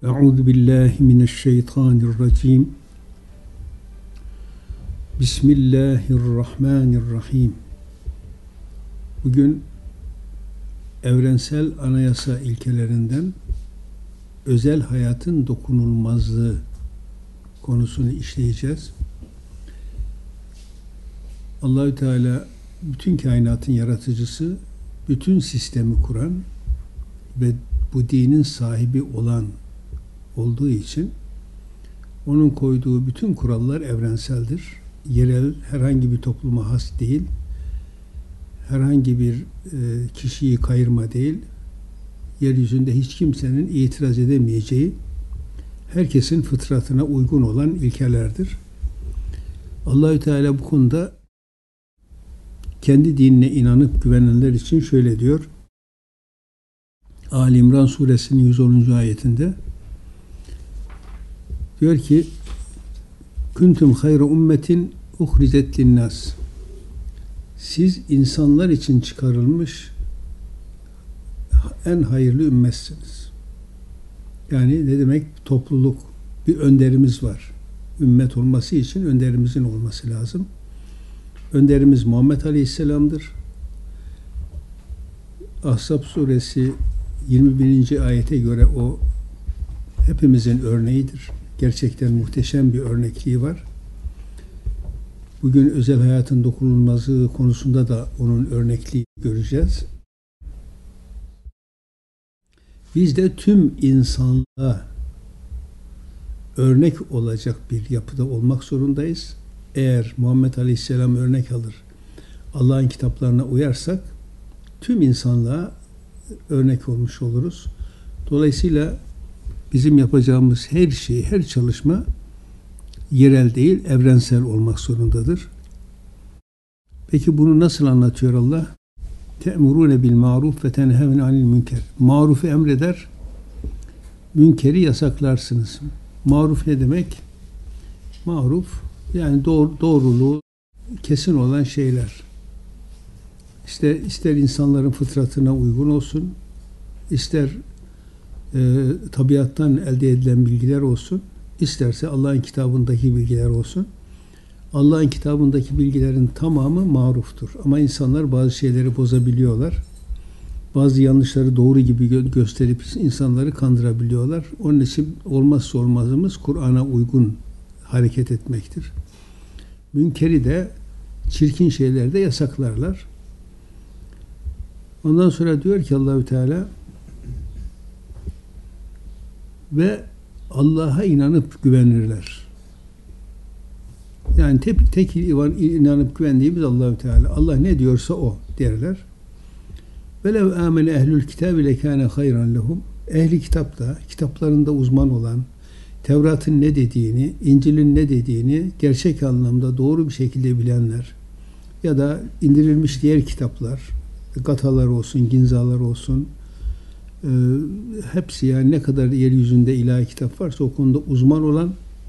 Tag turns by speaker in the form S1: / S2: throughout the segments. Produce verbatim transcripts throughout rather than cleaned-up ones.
S1: Euzu billahi mineşşeytanirracim. Bismillahirrahmanirrahim. Bugün evrensel anayasa ilkelerinden özel hayatın dokunulmazlığı konusunu işleyeceğiz. Allahü Teala bütün kainatın yaratıcısı, bütün sistemi kuran ve bu dinin sahibi olan olduğu için onun koyduğu bütün kurallar evrenseldir. Yerel, herhangi bir topluma has değil, herhangi bir e, kişiyi kayırma değil, yeryüzünde hiç kimsenin itiraz edemeyeceği, herkesin fıtratına uygun olan ilkelerdir. Allahü Teala bu konuda kendi dinine inanıp güvenenler için şöyle diyor. Ali İmran suresinin yüz onuncu ayetinde diyor ki: "Kuntum hayra ummetin uhricet linnas." Siz insanlar için çıkarılmış en hayırlı ümmetsiniz. Yani ne demek? Topluluk, bir önderimiz var. Ümmet olması için önderimizin olması lazım. Önderimiz Muhammed Aleyhisselam'dır. Ahzab suresi yirmi birinci ayete göre o hepimizin örneğidir. Gerçekten muhteşem bir örnekliği var. Bugün özel hayatın dokunulmazlığı konusunda da onun örnekliği göreceğiz. Biz de tüm insanlığa örnek olacak bir yapıda olmak zorundayız. Eğer Muhammed Aleyhisselam örnek alır, Allah'ın kitaplarına uyarsak tüm insanlığa örnek olmuş oluruz. Dolayısıyla bizim yapacağımız her şey, her çalışma yerel değil, evrensel olmak zorundadır. Peki bunu nasıl anlatıyor Allah? Te'murune bil ma'ruf ve tenhevne anil münker. Marufu emreder, münkeri yasaklarsınız. Maruf ne demek? Maruf yani doğru, doğruluğu kesin olan şeyler. İşte ister insanların fıtratına uygun olsun, ister e, tabiattan elde edilen bilgiler olsun, isterse Allah'ın kitabındaki bilgiler olsun. Allah'ın kitabındaki bilgilerin tamamı maruftur. Ama insanlar bazı şeyleri bozabiliyorlar. Bazı yanlışları doğru gibi gö- gösterip insanları kandırabiliyorlar. Onun için olmazsa olmazımız Kur'an'a uygun hareket etmektir. Münkeri de, çirkin şeyleri de yasaklarlar. Ondan sonra diyor ki Allahü Teala ve Allah'a inanıp güvenirler. Yani tek, tek inanıp güvendiğimiz Allahü Teala. Allah ne diyorsa o derler. Velev amene ehlül kitabi lekâne hayran lehum. Ehli kitapta, kitaplarında uzman olan, Tevrat'ın ne dediğini, İncil'in ne dediğini gerçek anlamda doğru bir şekilde bilenler ya da indirilmiş diğer kitaplar, Gatalar olsun, Ginzalar olsun, e, hepsi yani ne kadar yeryüzünde ilahi kitap varsa o konuda uzman olan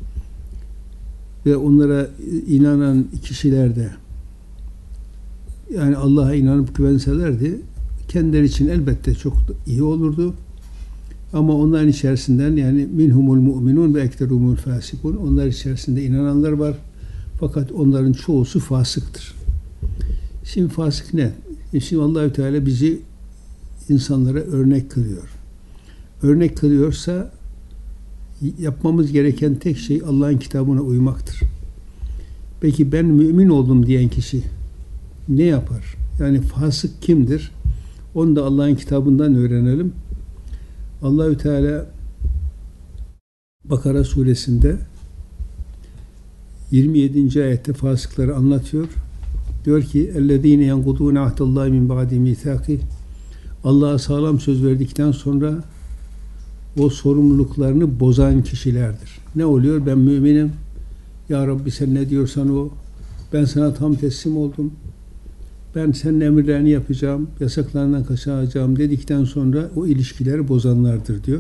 S1: ve onlara inanan kişiler de yani Allah'a inanıp güvenselerdi kendileri için elbette çok iyi olurdu. Ama onların içerisinden yani minhumul mu'minun ve ekterumul fasikun, onlar içerisinde inananlar var. Fakat onların çoğusu fasıktır. Şimdi fasık ne? Şimdi Allahü Teala bizi insanlara örnek kılıyor. Örnek kılıyorsa yapmamız gereken tek şey Allah'ın kitabına uymaktır. Peki ben mümin oldum diyen kişi ne yapar? Yani fasık kimdir? Onu da Allah'ın kitabından öğrenelim. Allahü Teala Bakara suresinde yirmi yedinci ayette fasıkları anlatıyor. Diyor ki: "Ellezîne yenkudûne ahdallâhi min ba'di mîthâkih." Allah'a sağlam söz verdikten sonra o sorumluluklarını bozan kişilerdir. Ne oluyor? Ben müminim. Ya Rabbi sen ne diyorsan o. Ben sana tam teslim oldum. Ben senin emirlerini yapacağım, yasaklarından kaçınacağım dedikten sonra o ilişkileri bozanlardır diyor.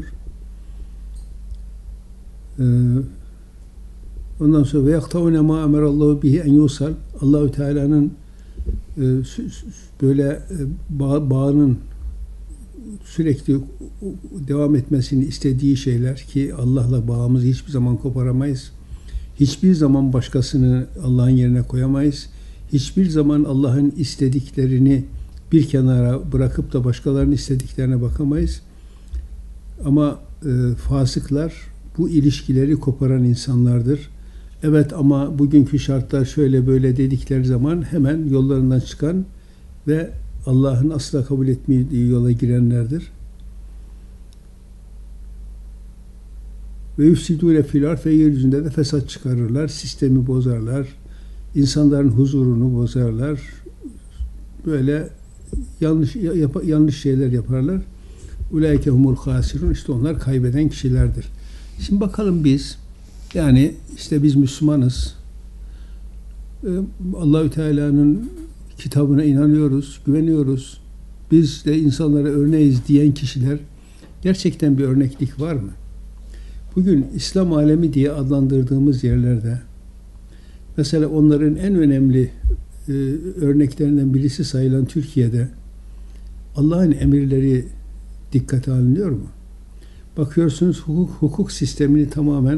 S1: Ee, ondan sonra ve yaktavune ma emerallahu bihi en yusal. Allahü Teala'nın e, böyle e, bağ, bağının sürekli devam etmesini istediği şeyler ki Allah'la bağımızı hiçbir zaman koparamayız. Hiçbir zaman başkasını Allah'ın yerine koyamayız. Hiçbir zaman Allah'ın istediklerini bir kenara bırakıp da başkalarının istediklerine bakamayız. Ama e, fasıklar bu ilişkileri koparan insanlardır. Evet ama bugünkü şartlar şöyle böyle dedikleri zaman hemen yollarından çıkan ve Allah'ın asla kabul etmediği yola girenlerdir. Ve yüfsidûne fil ard ve yeryüzünde de fesat çıkarırlar, sistemi bozarlar, insanların huzurunu bozarlar. Böyle yanlış yap, yanlış şeyler yaparlar. Ulaike humul hasirun, işte onlar kaybeden kişilerdir. Şimdi bakalım biz, yani işte biz Müslümanız. Allahü Teala'nın kitabına inanıyoruz, güveniyoruz. Biz de insanlara örneğiz diyen kişiler, gerçekten bir örneklik var mı? Bugün İslam alemi diye adlandırdığımız yerlerde, mesela onların en önemli e, örneklerinden birisi sayılan Türkiye'de Allah'ın emirleri dikkate alınıyor mu? Bakıyorsunuz hukuk, hukuk sistemini tamamen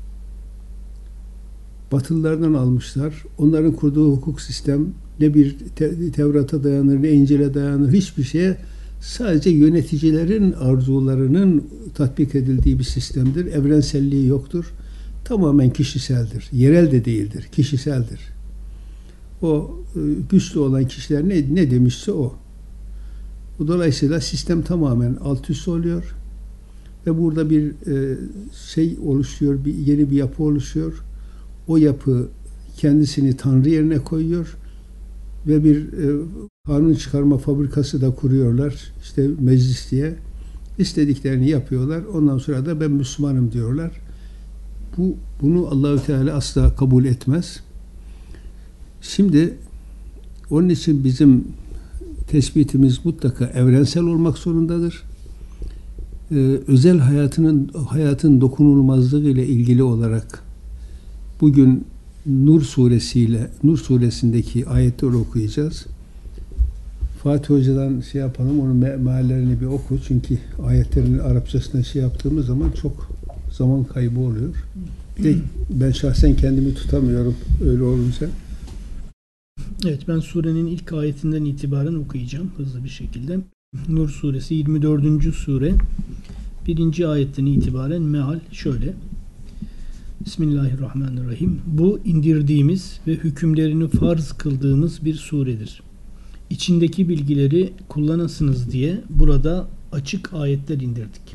S1: Batılılardan almışlar. Onların kurduğu hukuk sistem ne bir te- Tevrat'a dayanır, ne İncil'e dayanır, hiçbir şeye, sadece yöneticilerin arzularının tatbik edildiği bir sistemdir. Evrenselliği yoktur. Tamamen kişiseldir. Yerel de değildir, kişiseldir. O güçlü olan kişiler ne, ne demişse o. Dolayısıyla sistem tamamen alt üst oluyor ve burada bir e, şey oluşuyor, bir yeni bir yapı oluşuyor. O yapı kendisini Tanrı yerine koyuyor ve bir e, kanun çıkarma fabrikası da kuruyorlar. İşte meclis diye. İstediklerini yapıyorlar. Ondan sonra da ben Müslümanım diyorlar. Bu bunu Allahü Teala asla kabul etmez. Şimdi onun için bizim tespitimiz mutlaka evrensel olmak zorundadır. Ee, özel hayatının hayatın dokunulmazlığı ile ilgili olarak bugün Nur suresiyle Nur suresindeki ayetleri okuyacağız. Fatih Hoca'dan şey yapalım, onun me- meallerini bir oku. Çünkü ayetlerin Arapçasına şey yaptığımız zaman çok zaman kaybı oluyor. Bir de ben şahsen kendimi tutamıyorum öyle olunca.
S2: Evet, ben surenin ilk ayetinden itibaren okuyacağım hızlı bir şekilde. Nur suresi yirmi dördüncü sure birinci ayetten itibaren meal şöyle. Bismillahirrahmanirrahim. Bu indirdiğimiz ve hükümlerini farz kıldığımız bir suredir. İçindeki bilgileri kullanasınız diye burada açık ayetler indirdik.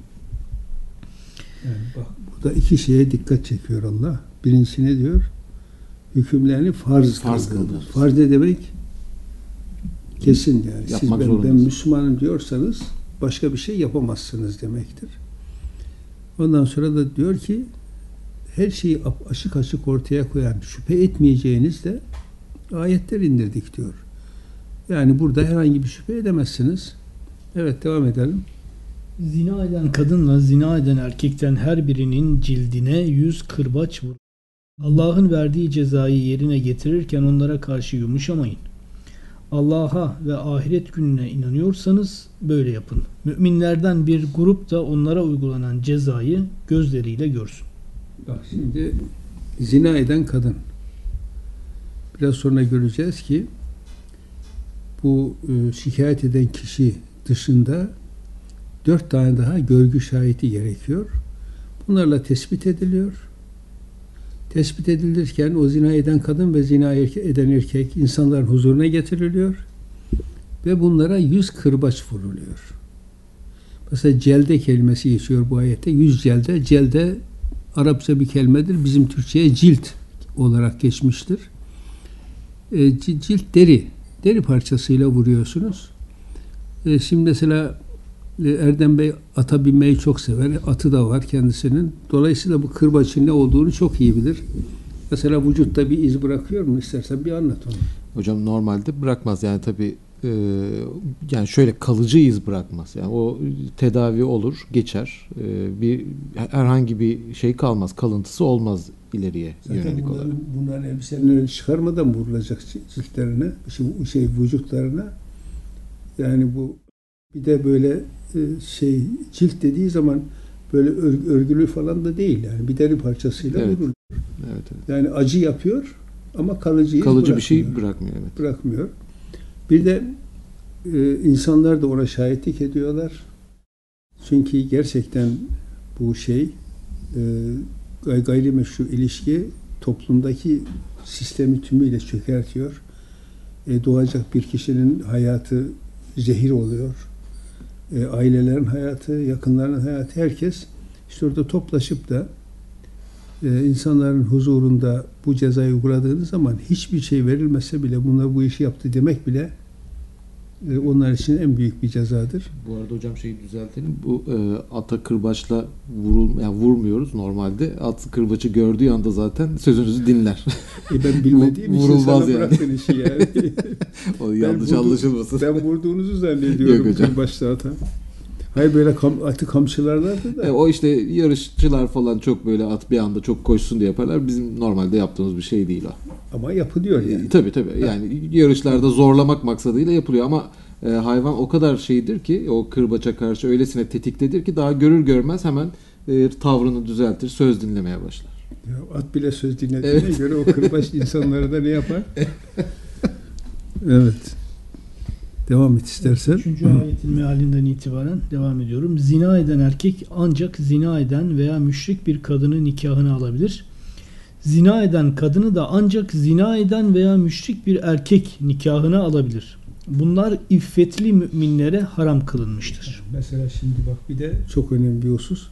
S1: Yani bak, burada iki şeye dikkat çekiyor Allah. Birincisi ne diyor? Hükümlerini farz, farz kıldı. Farz ne demek? Kesin yani.
S3: Yapmak
S1: Siz ben, ben
S3: zorundasın.
S1: Müslümanım diyorsanız başka bir şey yapamazsınız demektir. Ondan sonra da diyor ki her şeyi açık açık ortaya koyan, şüphe etmeyeceğiniz de ayetler indirdik diyor. Yani burada herhangi bir şüphe edemezsiniz. Evet, devam edelim.
S2: Zina eden kadınla zina eden erkekten her birinin cildine yüz kırbaç vurun. Allah'ın verdiği cezayı yerine getirirken onlara karşı yumuşamayın. Allah'a ve ahiret gününe inanıyorsanız böyle yapın. Müminlerden bir grup da onlara uygulanan cezayı gözleriyle görsün.
S1: Bak şimdi zina eden kadın. Biraz sonra göreceğiz ki bu e, şikayet eden kişi dışında dört tane daha görgü şahidi gerekiyor. Bunlarla tespit ediliyor. Tespit edilirken o zina eden kadın ve zina eden erkek insanların huzuruna getiriliyor ve bunlara yüz kırbaç vuruluyor. Mesela celde kelimesi geçiyor bu ayette. Yüz celde. Celde Arapça bir kelimedir. Bizim Türkçe'ye cilt olarak geçmiştir. E, cilt deri. Deri parçasıyla vuruyorsunuz. E, şimdi mesela e, Erdem Bey ata binmeyi çok sever. Atı da var kendisinin. Dolayısıyla bu kırbaçın ne olduğunu çok iyi bilir. Mesela vücutta bir iz bırakıyor mu? İstersen bir anlat onu.
S3: Hocam normalde bırakmaz. Yani tabii e, yani şöyle kalıcı iz bırakmaz. Yani o tedavi olur, geçer. E, bir herhangi bir şey kalmaz. Kalıntısı olmaz ileriye
S1: Zaten
S3: yönelik
S1: bunların,
S3: olarak.
S1: bunların elbiselerini çıkarmadan vurulacak ciltlerine, şey, şey vücutlarına. Yani bu Bir de böyle e, şey cilt dediği zaman böyle ör- örgülü falan da değil yani bir deri parçasıyla
S3: Evet.
S1: vurulur.
S3: Evet, evet.
S1: Yani acı yapıyor ama kalıcı iz
S3: Kalıcı bir
S1: bırakmıyor.
S3: şey bırakmıyor, evet.
S1: Bırakmıyor. Bir de e, insanlar da ona şahitlik ediyorlar. Çünkü gerçekten bu şey e, gay- gayrimeşru ilişki toplumdaki sistemi tümüyle çökertiyor. E, doğacak bir kişinin hayatı zehir oluyor. E, ailelerin hayatı, yakınların hayatı, herkes işte orada toplaşıp da e, insanların huzurunda bu cezayı uyguladığınız zaman hiçbir şey verilmese bile bunlar bu işi yaptı demek bile e, onlar için en büyük bir cezadır.
S3: Bu arada hocam şeyi düzeltelim. Bu e, ata kırbaçla vurul, yani vurmuyoruz normalde. At kırbaçı gördüğü anda zaten sözünüzü dinler.
S1: E ben bilmediğim için
S3: Vurulmaz
S1: sana
S3: yani.
S1: bıraktın işi yani.
S3: O yanlış
S1: vurdu-
S3: anlaşılmasın.
S1: Ben vurduğunuzu zannediyorum
S3: Yok hocam.
S1: kırbaçla ata. Hayır böyle kam, atı kamçılarlardı da.
S3: E, o işte yarışçılar falan çok böyle at bir anda çok koşsun diye yaparlar. Bizim normalde yaptığımız bir şey değil o.
S1: Ama yapılıyor yani.
S3: E, tabii tabii. Yani yarışlarda zorlamak maksadıyla yapılıyor ama e, hayvan o kadar şeydir ki o kırbaça karşı öylesine tetiktedir ki daha görür görmez hemen e, tavrını düzeltir, söz dinlemeye başlar.
S1: Ya, at bile söz dinlediğine
S3: Evet.
S1: göre o kırbaç insanlara da ne yapar? Evet. Devam et istersen.
S2: Üçüncü ayetin mealinden itibaren devam ediyorum. Zina eden erkek ancak zina eden veya müşrik bir kadının nikahını alabilir. Zina eden kadını da ancak zina eden veya müşrik bir erkek nikahını alabilir. Bunlar iffetli müminlere haram kılınmıştır.
S1: Mesela şimdi bak bir de çok önemli bir husus.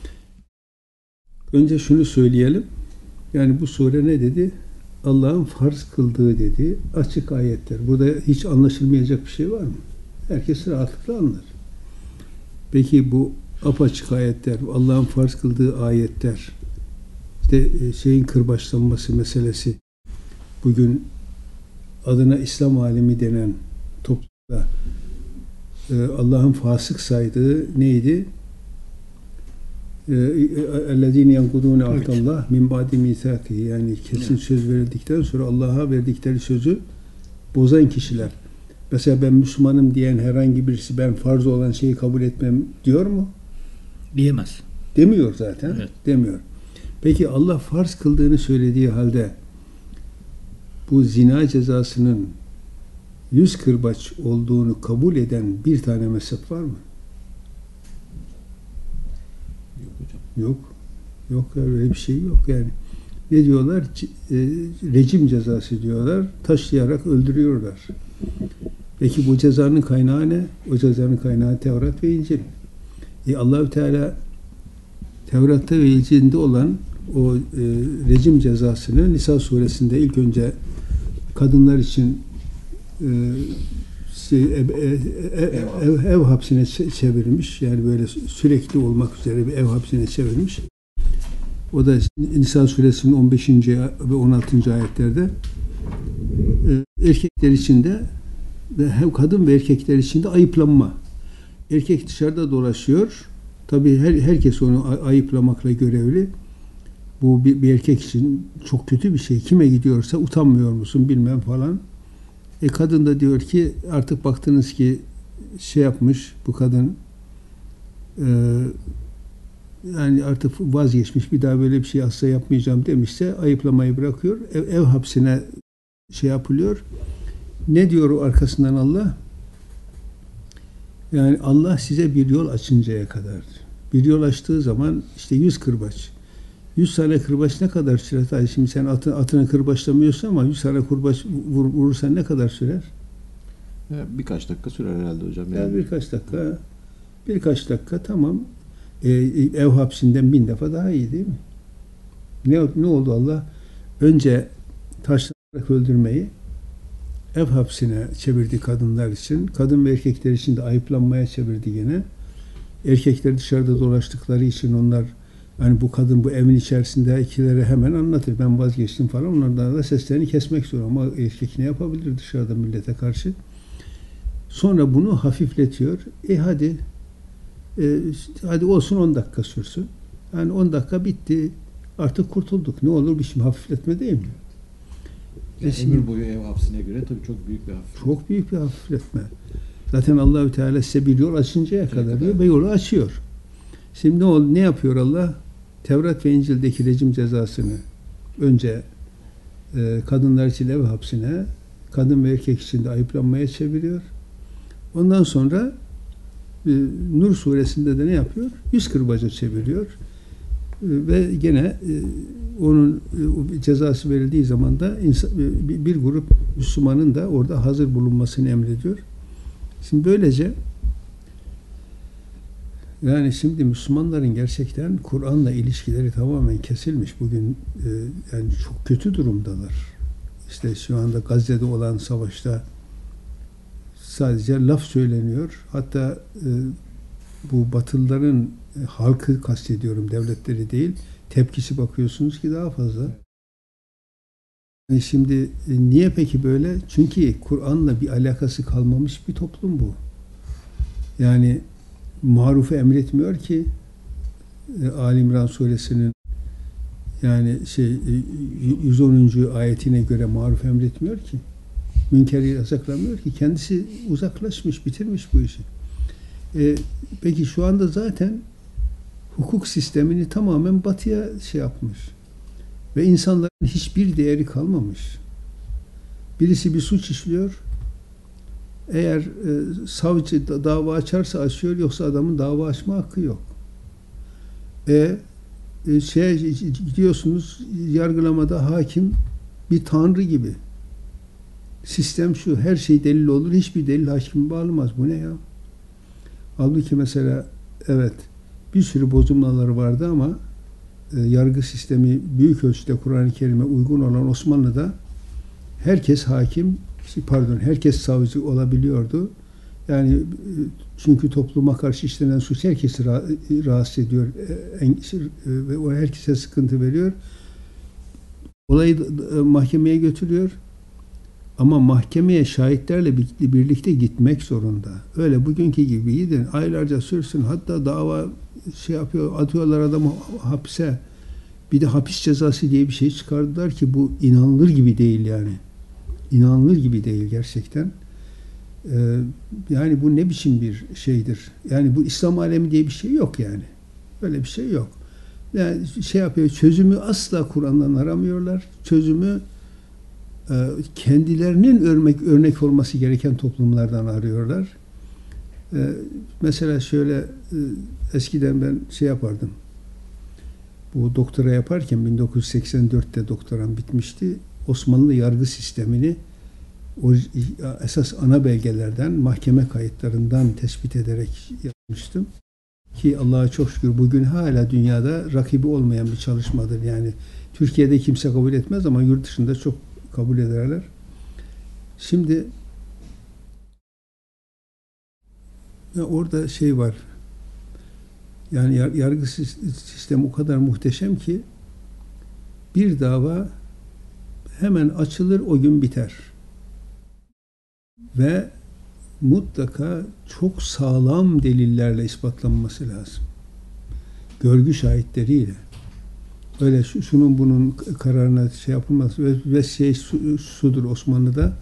S1: Önce şunu söyleyelim. Yani bu sure ne dedi? Allah'ın farz kıldığı dedi. Açık ayetler. Burada hiç anlaşılmayacak bir şey var mı? Herkes rahatlıkla anlar. Peki bu apaçık ayetler, Allah'ın farz kıldığı ayetler, işte şeyin kırbaçlanması meselesi, bugün adına İslam alemi denen toplumda Allah'ın fasık saydığı neydi? اَلَّذ۪ينَ يَنْقُدُونَ عَهْدَ اللّٰهِ مِنْ بَعْدِ مِيثَاقِهِ yani kesin söz verildikten sonra Allah'a verdikleri sözü bozan kişiler. Mesela ben Müslümanım diyen herhangi birisi ben farz olan şeyi kabul etmem diyor mu?
S2: Diyemez.
S1: Demiyor zaten.
S2: Evet.
S1: Demiyor. Peki Allah farz kıldığını söylediği halde bu zina cezasının yüz kırbaç olduğunu kabul eden bir tane mezhep var mı?
S3: Yok hocam.
S1: Yok. Yok öyle bir şey yok yani. Ne diyorlar? C- e, rejim cezası diyorlar. Taşlayarak öldürüyorlar. Peki bu cezanın kaynağı ne? O cezanın kaynağı Tevrat ve İncil. E Allahü Teala Tevrat'ta ve İncil'de olan o e, rejim cezasını Nisa suresinde ilk önce kadınlar için e, şey, ev, ev, ev, ev, ev hapsine çevirmiş. Yani böyle sürekli olmak üzere bir ev hapsine çevirmiş. O da Nisa suresinin on beşinci ve on altıncı ayetlerde e, erkekler için de ve hem kadın ve erkekler için de ayıplanma. Erkek dışarıda dolaşıyor. Tabii her, herkes onu ayıplamakla görevli. Bu bir, bir erkek için çok kötü bir şey. Kime gidiyorsa utanmıyor musun bilmem falan. E kadın da diyor ki artık baktınız ki şey yapmış bu kadın e, yani artık vazgeçmiş bir daha böyle bir şey asla yapmayacağım demişse ayıplamayı bırakıyor. Ev, ev hapsine şey yapılıyor. Ne diyor o arkasından Allah? Yani Allah size bir yol açıncaya kadar. Bir yol açtığı zaman işte yüz kırbaç. Yüz tane kırbaç ne kadar sürer? Hadi şimdi sen atı, atını kırbaçlamıyorsun ama yüz tane kırbaç vur, vurursan ne kadar sürer?
S3: Ya birkaç dakika sürer herhalde hocam. Yani.
S1: Yani birkaç dakika. Birkaç dakika tamam. Ee, ev hapsinden bin defa daha iyi değil mi? Ne, ne oldu Allah? Önce taşlanarak öldürmeyi ev hapsine çevirdi kadınlar için. Kadın ve erkekler için de ayıplanmaya çevirdi yine. Erkekler dışarıda dolaştıkları için onlar hani bu kadın bu evin içerisinde ikilere hemen anlatır. Ben vazgeçtim falan. Onlardan da seslerini kesmek zor ama erkek ne yapabilir dışarıda millete karşı? Sonra bunu hafifletiyor. E hadi e, hadi olsun on dakika sürsün. Yani on dakika bitti. Artık kurtulduk. Ne olur bir şey hafifletme değil mi?
S3: Yani ömür boyu ev hapsine göre tabii çok büyük bir hafifletme.
S1: Çok büyük bir hafifletme. Zaten Allahü Teala size bir yol açıncaya kadar diyor ve yolu açıyor. Şimdi ne, ol, ne yapıyor Allah? Tevrat ve İncil'deki rejim cezasını önce e, kadınlar için ev hapsine, kadın ve erkek için de ayıplanmaya çeviriyor. Ondan sonra e, Nur suresinde de ne yapıyor? Yüz kırbaca çeviriyor. E, ve gene e, onun e, cezası verildiği zaman da insan, e, bir, bir grup Müslümanın da orada hazır bulunmasını emrediyor. Şimdi böylece yani şimdi Müslümanların gerçekten Kur'an'la ilişkileri tamamen kesilmiş. Bugün e, yani çok kötü durumdalar. İşte şu anda Gazze'de olan savaşta sadece laf söyleniyor. Hatta e, bu Batılıların e, halkı kastediyorum, devletleri değil. Tepkisi bakıyorsunuz ki daha fazla. Yani şimdi e, niye peki böyle? Çünkü Kur'an'la bir alakası kalmamış bir toplum bu. Yani marufu emretmiyor ki e, Ali İmran suresinin yani şey yüz onuncu ayetine göre maruf emretmiyor ki. Münkeri yasaklamıyor ki. Kendisi uzaklaşmış, bitirmiş bu işi. E, peki şu anda zaten hukuk sistemini tamamen batıya şey yapmış. Ve insanların hiçbir değeri kalmamış. Birisi bir suç işliyor. Eğer e, savcı da, dava açarsa açıyor, yoksa adamın dava açma hakkı yok. E, e şey gidiyorsunuz, yargılamada hakim bir tanrı gibi. Sistem şu, her şey delil olur, hiçbir delil hakimi bağlamaz. Bu ne ya? Halbuki mesela evet bir sürü bozulmaları vardı ama e, yargı sistemi büyük ölçüde Kur'an-ı Kerim'e uygun olan Osmanlı'da herkes hakim, pardon herkes savcı olabiliyordu. Yani çünkü topluma karşı işlenen suç herkesi rahatsız ediyor ve o herkese sıkıntı veriyor. Olayı mahkemeye götürüyor. Ama mahkemeye şahitlerle birlikte gitmek zorunda. Öyle bugünkü gibi gidin, aylarca sürsün, hatta dava şey yapıyor, atıyorlar adamı hapse. Bir de hapis cezası diye bir şey çıkardılar ki bu inanılır gibi değil yani. İnanılır gibi değil gerçekten. Ee, yani bu ne biçim bir şeydir? Yani bu İslam alemi diye bir şey yok yani. Böyle bir şey yok. Yani şey yapıyor, çözümü asla Kur'an'dan aramıyorlar. Çözümü e, kendilerinin örnek örnek olması gereken toplumlardan arıyorlar. E, mesela şöyle e, eskiden ben şey yapardım. Bu doktora yaparken bin dokuz yüz seksen dörtte doktoram bitmişti. Osmanlı yargı sistemini o esas ana belgelerden, mahkeme kayıtlarından tespit ederek yapmıştım. Ki Allah'a çok şükür bugün hala dünyada rakibi olmayan bir çalışmadır. Yani Türkiye'de kimse kabul etmez ama yurt dışında çok kabul ederler. Şimdi orada şey var. Yani yargı sistemi o kadar muhteşem ki bir dava hemen açılır, o gün biter. Ve mutlaka çok sağlam delillerle ispatlanması lazım. Görgü şahitleriyle. Öyle şu, şunun bunun kararına şey yapılmaz. Ve, ve şey su, sudur Osmanlı'da.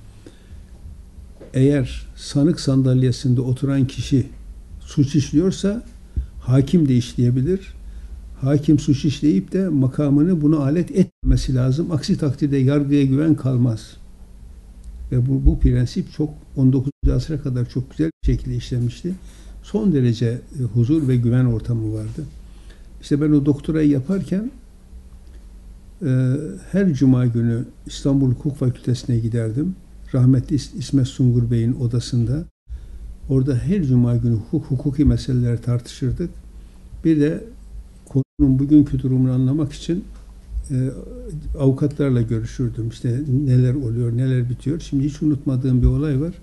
S1: Eğer sanık sandalyesinde oturan kişi suç işliyorsa hakim de işleyebilir. Hakim suç işleyip de makamını buna alet etmemesi lazım. Aksi takdirde yargıya güven kalmaz. Ve bu, bu prensip çok on dokuzuncu asra kadar çok güzel bir şekilde işlenmişti. Son derece e, huzur ve güven ortamı vardı. İşte ben o doktorayı yaparken e, her cuma günü İstanbul Hukuk Fakültesi'ne giderdim. Rahmetli İsmet Sungur Bey'in odasında. Orada her cuma günü hukuk, hukuki meseleler tartışırdık. Bir de konunun bugünkü durumunu anlamak için e, avukatlarla görüşürdüm. İşte neler oluyor, neler bitiyor. Şimdi hiç unutmadığım bir olay var.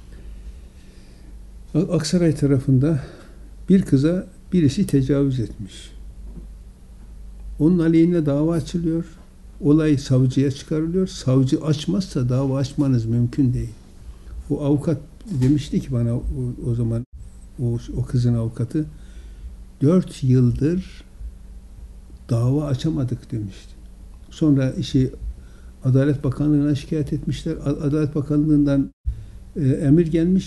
S1: Aksaray tarafında bir kıza birisi tecavüz etmiş. Onun aleyhine dava açılıyor. Olay savcıya çıkarılıyor. Savcı açmazsa dava açmanız mümkün değil. O avukat demişti ki bana o, o zaman o, o kızın avukatı dört yıldır dava açamadık demişti. Sonra işi Adalet Bakanlığı'na şikayet etmişler. Adalet Bakanlığı'ndan e, emir gelmiş. Yine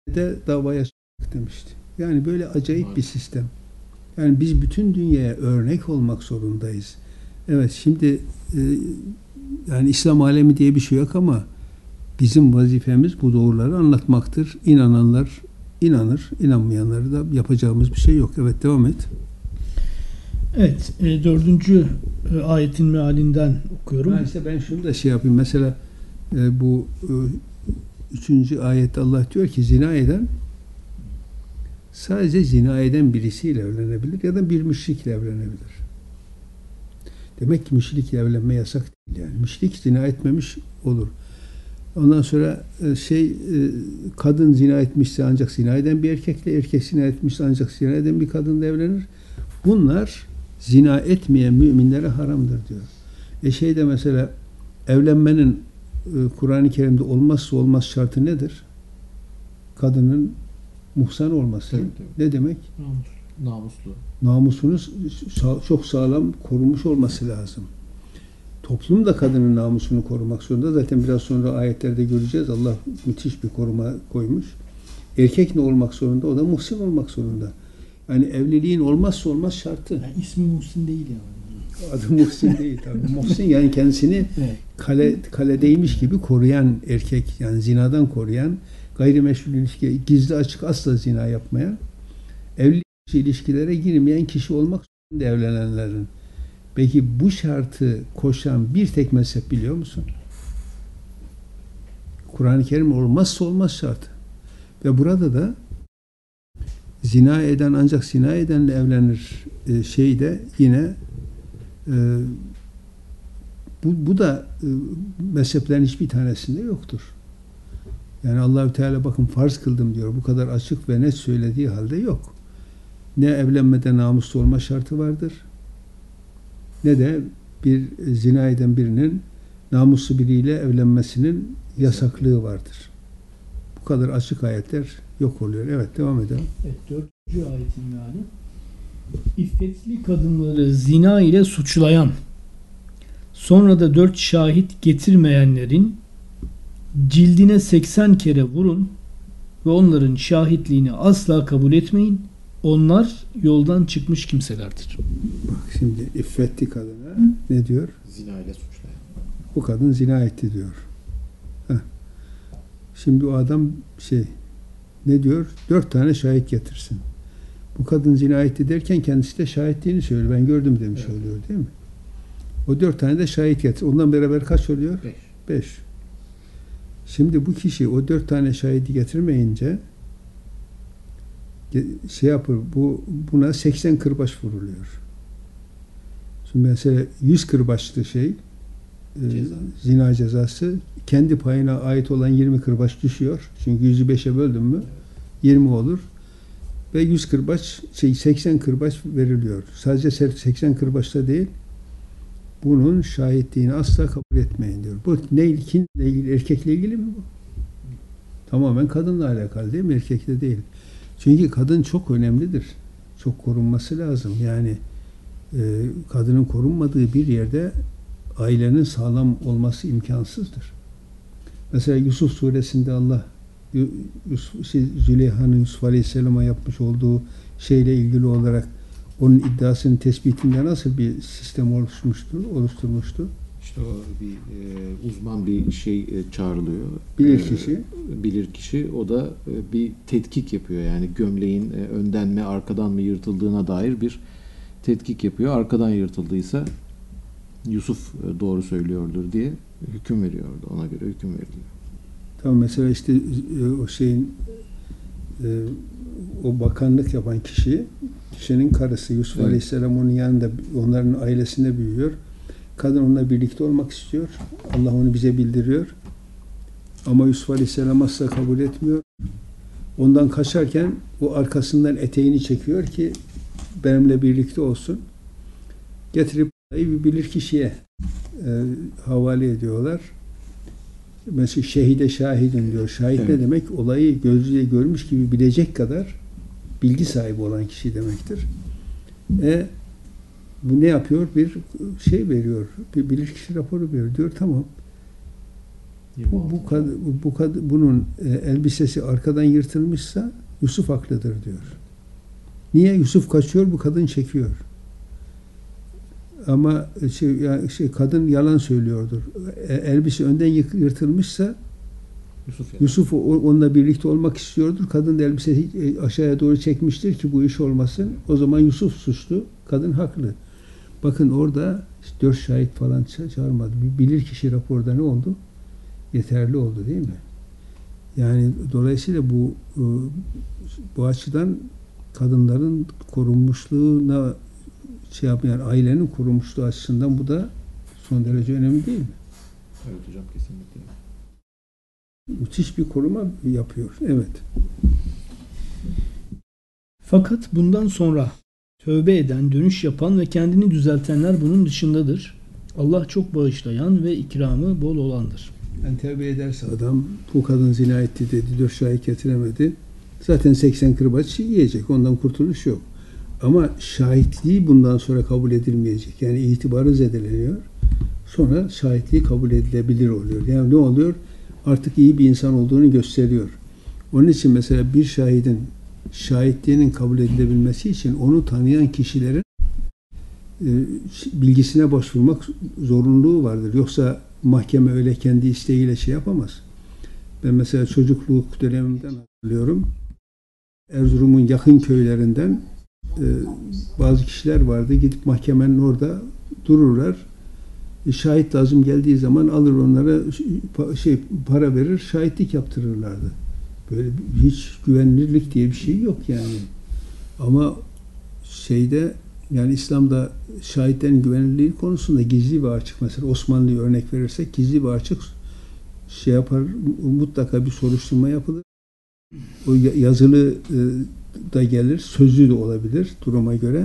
S1: de davaya sokak demişti. Yani böyle acayip bir sistem. Yani biz bütün dünyaya örnek olmak zorundayız. Evet, şimdi e, yani İslam alemi diye bir şey yok ama bizim vazifemiz bu doğruları anlatmaktır. İnananlar inanır, inanmayanları da yapacağımız bir şey yok. Evet, devam et.
S2: Evet, e, dördüncü e, ayetin mealinden okuyorum.
S1: Ha işte ben şunu da şey yapayım. Mesela e, bu e, üçüncü ayette Allah diyor ki zina eden sadece zina eden birisiyle evlenebilir ya da bir müşrikle evlenebilir. Demek ki müşrikle evlenme yasak değil yani. Müşrik zina etmemiş olur. Ondan sonra e, şey e, kadın zina etmişse ancak zina eden bir erkekle, erkek zina etmişse ancak zina eden bir kadınla evlenir. Bunlar zina etmeyen müminlere haramdır diyor. E şeyde mesela evlenmenin e, Kur'an-ı Kerim'de olmazsa olmaz şartı nedir? Kadının muhsan olması.
S3: Tabii, tabii.
S1: Ne demek?
S3: Namuslu.
S1: Namusunuz sağ- çok sağlam korunmuş olması lazım. Toplum da kadının namusunu korumak zorunda. Zaten biraz sonra ayetlerde göreceğiz. Allah müthiş bir koruma koymuş. Erkek ne olmak zorunda? O da muhsin olmak zorunda. Yani evliliğin olmazsa olmaz şartı.
S2: Yani ismi Muhsin değil yani.
S1: Adı Muhsin değil tabii. Muhsin yani kendisini
S2: Evet.
S1: kale, kaledeymiş gibi koruyan erkek. Yani zinadan koruyan, gayrimeşru ilişki, gizli açık asla zina yapmayan, evlilik ilişkilere girmeyen kişi olmak zorunda evlenenlerin. Peki bu şartı koşan bir tek mezhep biliyor musun? Kur'an-ı Kerim olmazsa olmaz şart. Ve burada da zina eden ancak zina edenle evlenir e, şey de yine e, bu, bu da e, mezheplerin hiçbir tanesinde yoktur. Yani Allahü Teala bakın farz kıldım diyor. Bu kadar açık ve net söylediği halde yok. Ne evlenmede namuslu olma şartı vardır, ne de bir zina eden birinin namuslu biriyle evlenmesinin yasaklığı vardır. Bu kadar açık ayetler yok oluyor. Evet, devam edelim.
S2: Evet, dördüncü ayetin meali. İffetli kadınları zina ile suçlayan, sonra da dört şahit getirmeyenlerin cildine seksen kere vurun ve onların şahitliğini asla kabul etmeyin. Onlar yoldan çıkmış kimselerdir.
S1: Bak şimdi iffetli kadına ne diyor?
S3: Zina ile suçlayan.
S1: Bu kadın zina etti diyor. Heh. Şimdi o adam şey ne diyor? Dört tane şahit getirsin. Bu kadın zina etti derken kendisi de şahitliğini söylüyor. Ben gördüm demiş
S3: Evet.
S1: oluyor değil mi? O dört tane de şahit getir. Ondan beraber kaç oluyor?
S3: Beş.
S1: Beş. Şimdi bu kişi o dört tane şahidi getirmeyince şey yapır, bu buna seksen kırbaç vuruluyor. Şimdi mesela yüz kırbaçlı şey e,
S3: Ceza.
S1: zina cezası kendi payına ait olan yirmi kırbaç düşüyor. Çünkü yüzü beşe böldün mü yirmi olur. Ve yüz kırbaç şey seksen kırbaç veriliyor. Sadece seksen kırbaçta değil, bunun şahitliğini asla kabul etmeyin diyor. Bu ne kimle ilgili? Erkekle ilgili mi bu? Tamamen kadınla alakalı değil mi? Erkekle değil. Çünkü kadın çok önemlidir. Çok korunması lazım. Yani e, kadının korunmadığı bir yerde ailenin sağlam olması imkansızdır. Mesela Yusuf suresinde Allah Yusuf, şey, Züleyha'nın Yusuf Aleyhisselam'a yapmış olduğu şeyle ilgili olarak onun iddiasının tespitinde nasıl bir sistem oluşmuştu, oluşturmuştu?
S3: İşte o bir e, uzman bir şey e, çağrılıyor.
S1: Bilirkişi.
S3: E, bilirkişi. O da e, bir tetkik yapıyor. Yani gömleğin e, önden mi arkadan mı yırtıldığına dair bir tetkik yapıyor. Arkadan yırtıldıysa Yusuf e, doğru söylüyordur diye hüküm veriyordu. Ona göre hüküm veriliyor.
S1: Tamam, mesela işte e, o şeyin e, o bakanlık yapan kişi, kişinin karısı Yusuf
S3: Evet.
S1: Aleyhisselam onun yanında, onların ailesinde büyüyor. Kadın onunla birlikte olmak istiyor. Allah onu bize bildiriyor. Ama Yusuf Aleyhisselam asla kabul etmiyor. Ondan kaçarken o arkasından eteğini çekiyor ki benimle birlikte olsun. Getirip bir bilirkişiye e, havale ediyorlar. Mesela şehide şahidin diyor. Şahit
S3: Evet.
S1: ne demek? Olayı gözüyle görmüş gibi bilecek kadar bilgi sahibi olan kişi demektir. E bu ne yapıyor? Bir şey veriyor. Bir bilirkişi raporu veriyor. Diyor tamam. Bu, bu, kad, bu kad, bunun e, elbisesi arkadan yırtılmışsa Yusuf haklıdır diyor. Niye? Yusuf kaçıyor, bu kadın çekiyor. Ama şey, ya, şey kadın yalan söylüyordur. E, elbise önden yırtılmışsa
S3: Yusuf, yani.
S1: Yusuf onunla birlikte olmak istiyordur. Kadın da elbiseyi aşağıya doğru çekmiştir ki bu iş olmasın. O zaman Yusuf suçlu, kadın haklı. Bakın orada dört şahit falan çağırmadı. Bilirkişi raporda ne oldu? Yeterli oldu değil mi? Yani dolayısıyla bu bu açıdan kadınların korunmuşluğuna şey yapmayan ailenin korunmuşluğu açısından bu da son derece önemli değil mi?
S3: Evet hocam, kesinlikle.
S1: Müthiş bir koruma yapıyor. Evet.
S2: Fakat bundan sonra tövbe eden, dönüş yapan ve kendini düzeltenler bunun dışındadır. Allah çok bağışlayan ve ikramı bol olandır.
S1: Yani tövbe ederse adam, bu kadın zina etti dedi, dört şahit getiremedi. Zaten seksen kırbaç yiyecek. Ondan kurtuluş yok. Ama şahitliği bundan sonra kabul edilmeyecek. Yani itibarı zedeleniyor. Sonra şahitliği kabul edilebilir oluyor. Yani ne oluyor? Artık iyi bir insan olduğunu gösteriyor. Onun için mesela bir şahidin şahitliğinin kabul edilebilmesi için onu tanıyan kişilerin e, bilgisine başvurmak zorunluluğu vardır. Yoksa mahkeme öyle kendi isteğiyle şey yapamaz. Ben mesela çocukluk dönemimden hatırlıyorum. Erzurum'un yakın köylerinden e, bazı kişiler vardı. Gidip mahkemenin orada dururlar. E, şahit lazım geldiği zaman alır onlara şey para verir, şahitlik yaptırırlardı. Böyle hiç güvenilirlik diye bir şey yok yani. Ama şeyde yani İslam'da şahitlerin güvenilirliği konusunda gizli ve açık, mesela Osmanlı'ya örnek verirsek gizli ve açık şey yapar, mutlaka bir soruşturma yapılır. O yazılı da gelir, sözlü de olabilir duruma göre.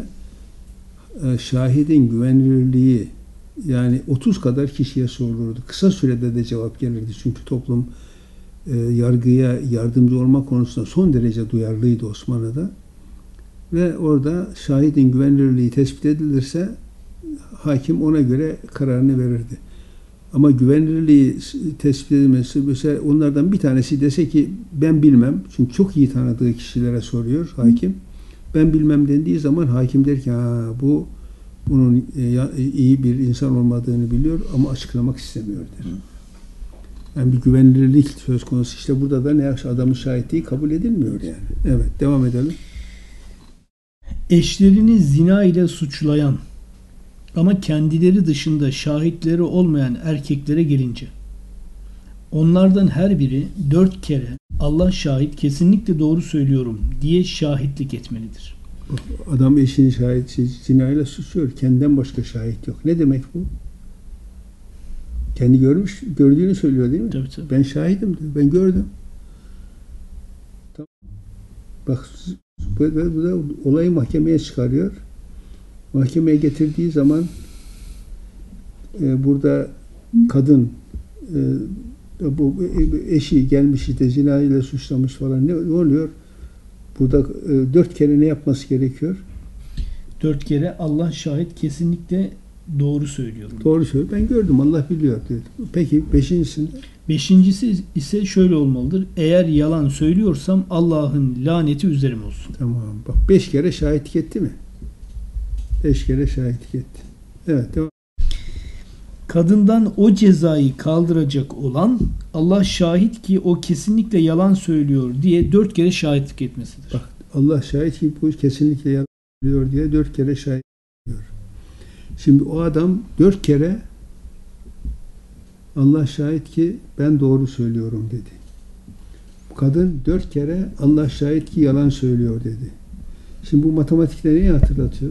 S1: Şahidin güvenilirliği yani otuz kadar kişiye sorulurdu. Kısa sürede de cevap gelirdi. Çünkü toplum e, yargıya yardımcı olma konusunda son derece duyarlıydı Osmanlı'da. Ve orada şahidin güvenilirliği tespit edilirse hakim ona göre kararını verirdi. Ama güvenilirliği tespit edilmesi, mesela onlardan bir tanesi dese ki ben bilmem, çünkü çok iyi tanıdığı kişilere soruyor hakim. Ben bilmem dendiği zaman hakim der ki ha, bu bunun iyi bir insan olmadığını biliyor ama açıklamak istemiyor der. Yani bir güvenilirlik söz konusu. İşte burada da ne yapmış? Adamın şahitliği kabul edilmiyor yani. Evet, devam edelim.
S2: Eşlerini zina ile suçlayan ama kendileri dışında şahitleri olmayan erkeklere gelince, onlardan her biri dört kere Allah şahit, kesinlikle doğru söylüyorum diye şahitlik etmelidir.
S1: Adam eşini şahit zinayla suçluyor. Kendinden başka şahit yok. Ne demek bu? Kendi görmüş, gördüğünü söylüyor değil mi?
S2: Tabii, tabii.
S1: Ben şahidim diyor. Ben gördüm. Tamam. Bak bu da, bu da olayı mahkemeye çıkarıyor. Mahkemeye getirdiği zaman e, burada kadın e, bu eşi gelmiş işte zina ile suçlamış falan. Ne, ne oluyor? Burada e, dört kere ne yapması gerekiyor?
S2: Dört kere Allah şahit, kesinlikle doğru söylüyorum.
S1: Doğru söylüyor. Ben gördüm. Allah biliyor dedi. Peki beşincisinde?
S2: Beşincisi ise şöyle olmalıdır. Eğer yalan söylüyorsam Allah'ın laneti üzerime olsun.
S1: Tamam. Bak beş kere şahitlik etti mi? Beş kere şahitlik etti. Evet. Devam.
S2: Kadından o cezayı kaldıracak olan Allah şahit ki o kesinlikle yalan söylüyor diye dört kere şahitlik etmesidir.
S1: Bak Allah şahit ki bu kesinlikle yalan söylüyor diye dört kere şahit ediyor. Şimdi o adam dört kere Allah şahit ki ben doğru söylüyorum dedi. Bu kadın dört kere Allah şahit ki yalan söylüyor dedi. Şimdi bu matematikte neyi hatırlatıyor?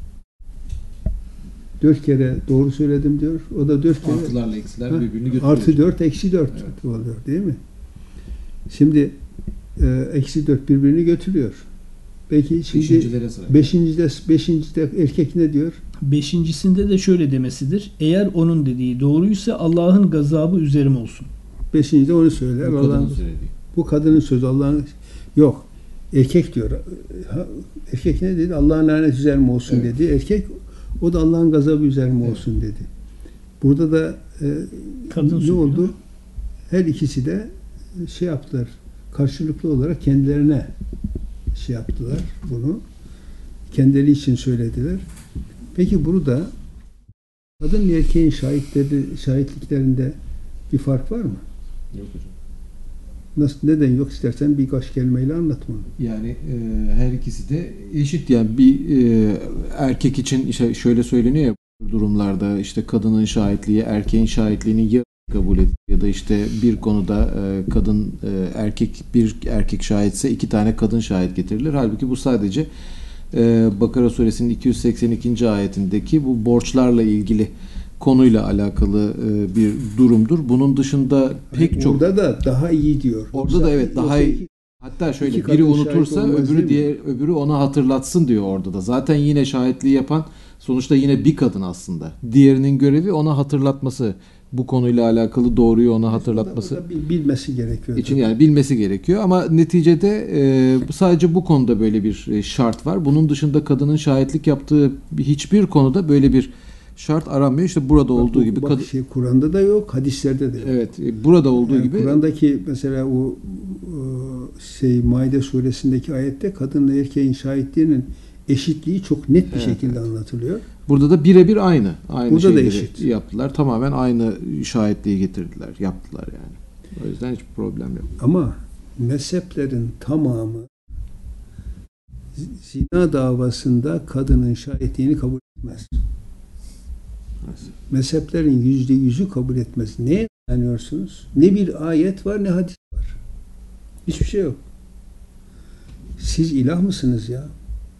S1: Dört kere doğru söyledim diyor. O da dört kere.
S3: Artılarla eksiler birbirini götürüyor.
S1: Artı dört, eksi dört
S3: evet.
S1: oluyor değil mi? Şimdi e, eksi dört birbirini götürüyor. Peki şimdi beşincide, beşincide erkek ne diyor?
S2: Beşincisinde de şöyle demesidir. Eğer onun dediği doğruysa Allah'ın gazabı üzerime olsun.
S1: Beşincide onu söyler.
S3: Bu kadının söylediği.
S1: Bu kadının sözü Allah'ın yok. Erkek diyor. Ha, erkek ne dedi? Allah'ın laneti üzerime olsun evet. dedi. Erkek o da Allah'ın gazabı üzerime evet. olsun dedi. Burada da e,
S2: kadın
S1: ne oldu? her ikisi de şey yaptılar. Karşılıklı olarak kendilerine şey yaptılar bunu. Kendileri için söylediler. Peki burada kadın ve erkeğin şahitleri, şahitliklerinde bir fark var mı?
S3: Yok hocam.
S1: Nasıl, neden yok, istersen birkaç kelimeyle anlat bunu.
S3: Yani e, her ikisi de eşit. Yani bir e, erkek için işte şöyle söyleniyor ya bu durumlarda, işte kadının şahitliği erkeğin şahitliğini ya kabul et ya da işte bir konuda e, kadın e, erkek bir erkek şahitse iki tane kadın şahit getirilir. Halbuki bu sadece e, Bakara suresinin iki yüz seksen ikinci ayetindeki bu borçlarla ilgili konuyla alakalı e, bir durumdur. Bunun dışında pek
S1: Yani
S3: çok
S1: orada da daha iyi diyor.
S3: orada
S1: Yoksa-
S3: da evet daha
S1: yoksa
S3: iyi.
S1: iki-
S3: Hatta şöyle
S1: iki
S3: biri
S1: kadın şahit
S3: unutursa
S1: olmaz değil
S3: öbürü
S1: mi?
S3: diğer öbürü ona hatırlatsın diyor orada da. Zaten yine şahitliği yapan sonuçta yine bir kadın aslında. Diğerinin görevi ona hatırlatması. Bu konuyla alakalı doğruyu ona hatırlatması
S1: O da, o da bil- bilmesi gerekiyor.
S3: için
S1: tabii.
S3: yani bilmesi gerekiyor ama neticede e, sadece bu konuda böyle bir e, şart var. Bunun dışında kadının şahitlik yaptığı hiçbir konuda böyle bir şart aranmıyor. İşte burada
S1: Bak,
S3: olduğu
S1: bu-
S3: gibi
S1: bak
S3: kadın
S1: şey Kur'an'da da yok, hadislerde de yok.
S3: evet e, burada olduğu
S1: Yani
S3: gibi
S1: Kur'an'daki mesela o e, şey Maide suresindeki ayette kadınla erkeğin şahitliğinin eşitliği çok net bir
S3: Evet,
S1: şekilde anlatılıyor.
S3: burada da birebir aynı. Aynı
S1: Burada da
S3: şeyleri
S1: eşit.
S3: yaptılar. Tamamen aynı şahitliği getirdiler. Yaptılar yani. O yüzden hiçbir problem yok.
S1: Ama mezheplerin tamamı zina davasında kadının şahitliğini kabul etmez. Mezheplerin yüzde yüzü kabul etmez. Neye inanıyorsunuz? Ne bir ayet var ne hadis var. Hiçbir şey yok. Siz ilah mısınız ya?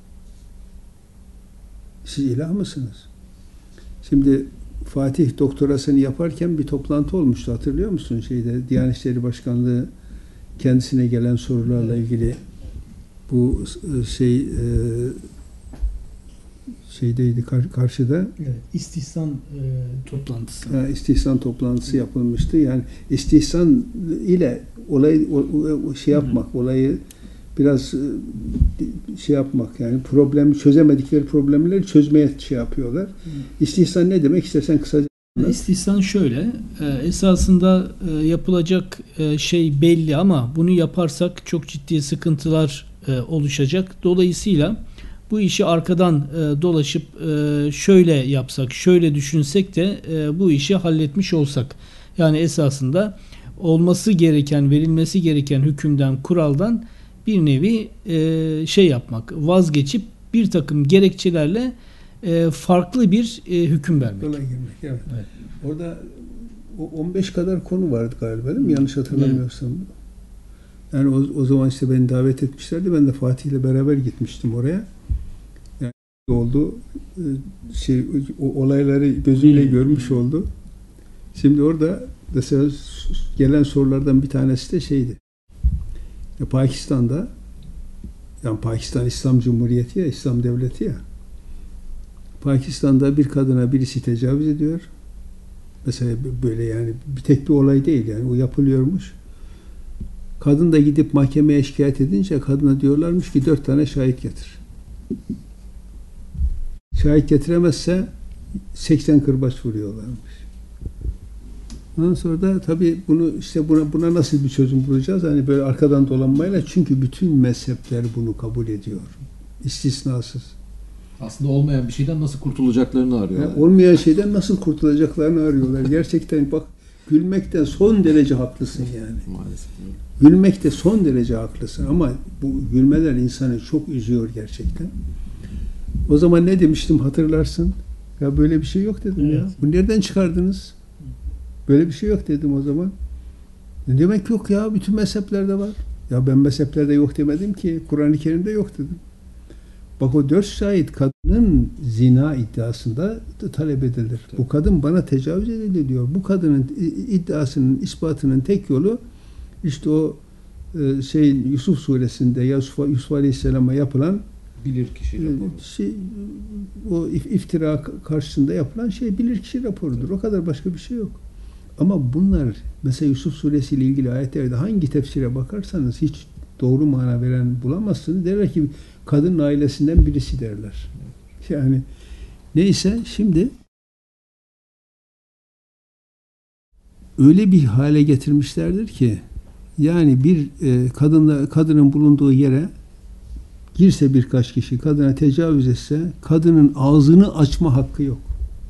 S1: Siz ilah mısınız? Şimdi Fatih doktorasını yaparken bir toplantı olmuştu. Hatırlıyor musun? Şeyde Diyanet İşleri Başkanlığı kendisine gelen sorularla ilgili bu şey e, şeydeydi kar- karşıda
S2: Evet, istihsan e, toplantısı.
S1: e, istihsan toplantısı yapılmıştı. Yani istihsan ile olayı o, o- o şey yapmak, olayı biraz e, şey yapmak, yani problemi çözemedikleri problemleri çözmeye şey yapıyorlar. İstihsan ne demek? İstersen kısaca anlat.
S2: İstihsan şöyle, e, esasında e, yapılacak e, şey belli ama bunu yaparsak çok ciddi sıkıntılar e, oluşacak. Dolayısıyla bu işi arkadan e, dolaşıp e, şöyle yapsak, şöyle düşünsek de e, bu işi halletmiş olsak. Yani esasında olması gereken, verilmesi gereken hükümden, kuraldan bir nevi e, şey yapmak, vazgeçip bir takım gerekçelerle e, farklı bir e, hüküm vermek.
S1: Yola girmek. Evet.
S2: Evet.
S1: Orada o on beş kadar konu vardı galiba, değil mi? Yanlış hatırlamıyorsam. Yani o, o zaman işte beni davet etmişlerdi. Ben de Fatih ile beraber gitmiştim oraya. Yani oldu. e, Şey o olayları gözüyle görmüş oldu. Şimdi orada mesela gelen sorulardan bir tanesi de şeydi. Ya Pakistan'da, yani Pakistan İslam Cumhuriyeti ya, İslam Devleti ya. Pakistan'da bir kadına birisi tecavüz ediyor. Mesela böyle, yani bir tek bir olay değil, yani o yapılıyormuş. Kadın da gidip mahkemeye şikayet edince kadına diyorlarmış ki dört tane şahit getir. Şahit getiremezse seksen kırbaç vuruyorlarmış. Ondan sonra da tabii bunu işte buna, buna nasıl bir çözüm bulacağız? Hani böyle arkadan dolanmayla, çünkü bütün mezhepler bunu kabul ediyor. İstisnasız.
S3: Aslında olmayan bir şeyden nasıl kurtulacaklarını arıyorlar.
S1: Yani olmayan şeyden nasıl kurtulacaklarını arıyorlar. Gerçekten bak, gülmekten son derece haklısın yani.
S3: Maalesef.
S1: Gülmekte son derece haklısın ama bu gülmeler insanı çok üzüyor gerçekten. O zaman ne demiştim hatırlarsın? Ya böyle bir şey yok dedim ya.
S2: Evet.
S1: Bu nereden çıkardınız? Böyle bir şey yok dedim o zaman. Ne demek yok ya? Bütün mezheplerde var. Ya ben mezheplerde yok demedim ki. Kur'an-ı Kerim'de yok dedim. Bak, o dört şahit kadının zina iddiasında talep edilir. Bu kadın bana tecavüz edildi diyor. Bu kadının iddiasının ispatının tek yolu işte o e, şey Yusuf suresinde Yusuf, Yusuf Aleyhisselam'a yapılan
S3: Bilir kişi
S1: e,
S3: raporu.
S1: şey, o if- iftira karşısında yapılan şey bilirkişi raporudur. O kadar, başka bir şey yok. Ama bunlar mesela Yusuf suresiyle ilgili ayetlerde hangi tefsire bakarsanız hiç doğru mana veren bulamazsınız. Derler ki kadının ailesinden birisi derler. Yani neyse, şimdi öyle bir hale getirmişlerdir ki yani bir e, kadınla kadının bulunduğu yere girse birkaç kişi, kadına tecavüz etse kadının ağzını açma hakkı yok.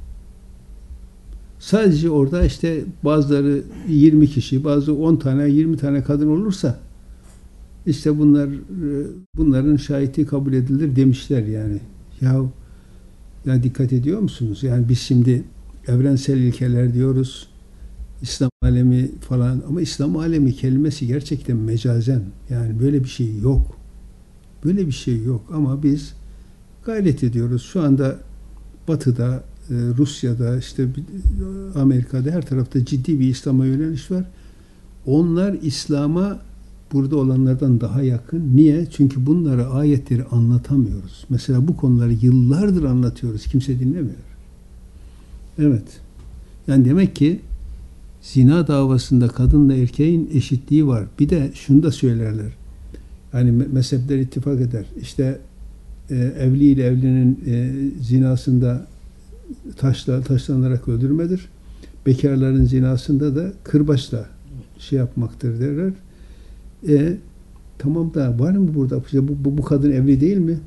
S1: Sadece orada işte bazıları yirmi kişi, bazı on tane, yirmi tane kadın olursa işte bunlar bunların şahitliği kabul edilir demişler yani. Ya, ya dikkat ediyor musunuz? Yani biz şimdi evrensel ilkeler diyoruz. İslam alemi falan ama İslam alemi kelimesi gerçekten mecazen. Yani böyle bir şey yok. Böyle bir şey yok ama biz gayret ediyoruz. Şu anda Batı'da, Rusya'da, işte Amerika'da her tarafta ciddi bir İslam'a yöneliş var. Onlar İslam'a burada olanlardan daha yakın. Niye? Çünkü bunları, ayetleri anlatamıyoruz. Mesela bu konuları yıllardır anlatıyoruz. Kimse dinlemiyor. Evet. Yani demek ki zina davasında kadınla erkeğin eşitliği var. Bir de şunu da söylerler. Yani mezhepler ittifak eder. İşte e, evli ile evlinin e, zinasında taşla taşlanarak öldürmedir. Bekarların zinasında da kırbaçla şey yapmaktır derler. E tamam da var mı burada? Bu, bu, bu kadın evli değil mi?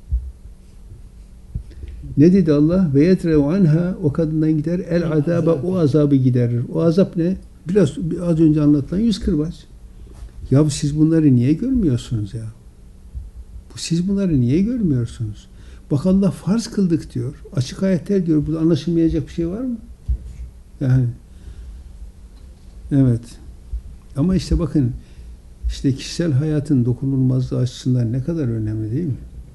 S1: Ne dedi Allah? Ve yetrev anha, o kadından gider, el azaba, o azabı giderir. O azap ne? Biraz az önce anlatılan yüz kırbaç. Ya siz bunları niye görmüyorsunuz ya? Siz bunları niye görmüyorsunuz? Bak Allah farz kıldık diyor. Açık ayetler diyor. Burada anlaşılmayacak bir şey var mı? Yani evet. Ama işte bakın işte kişisel hayatın dokunulmazlığı açısından ne kadar önemli değil mi?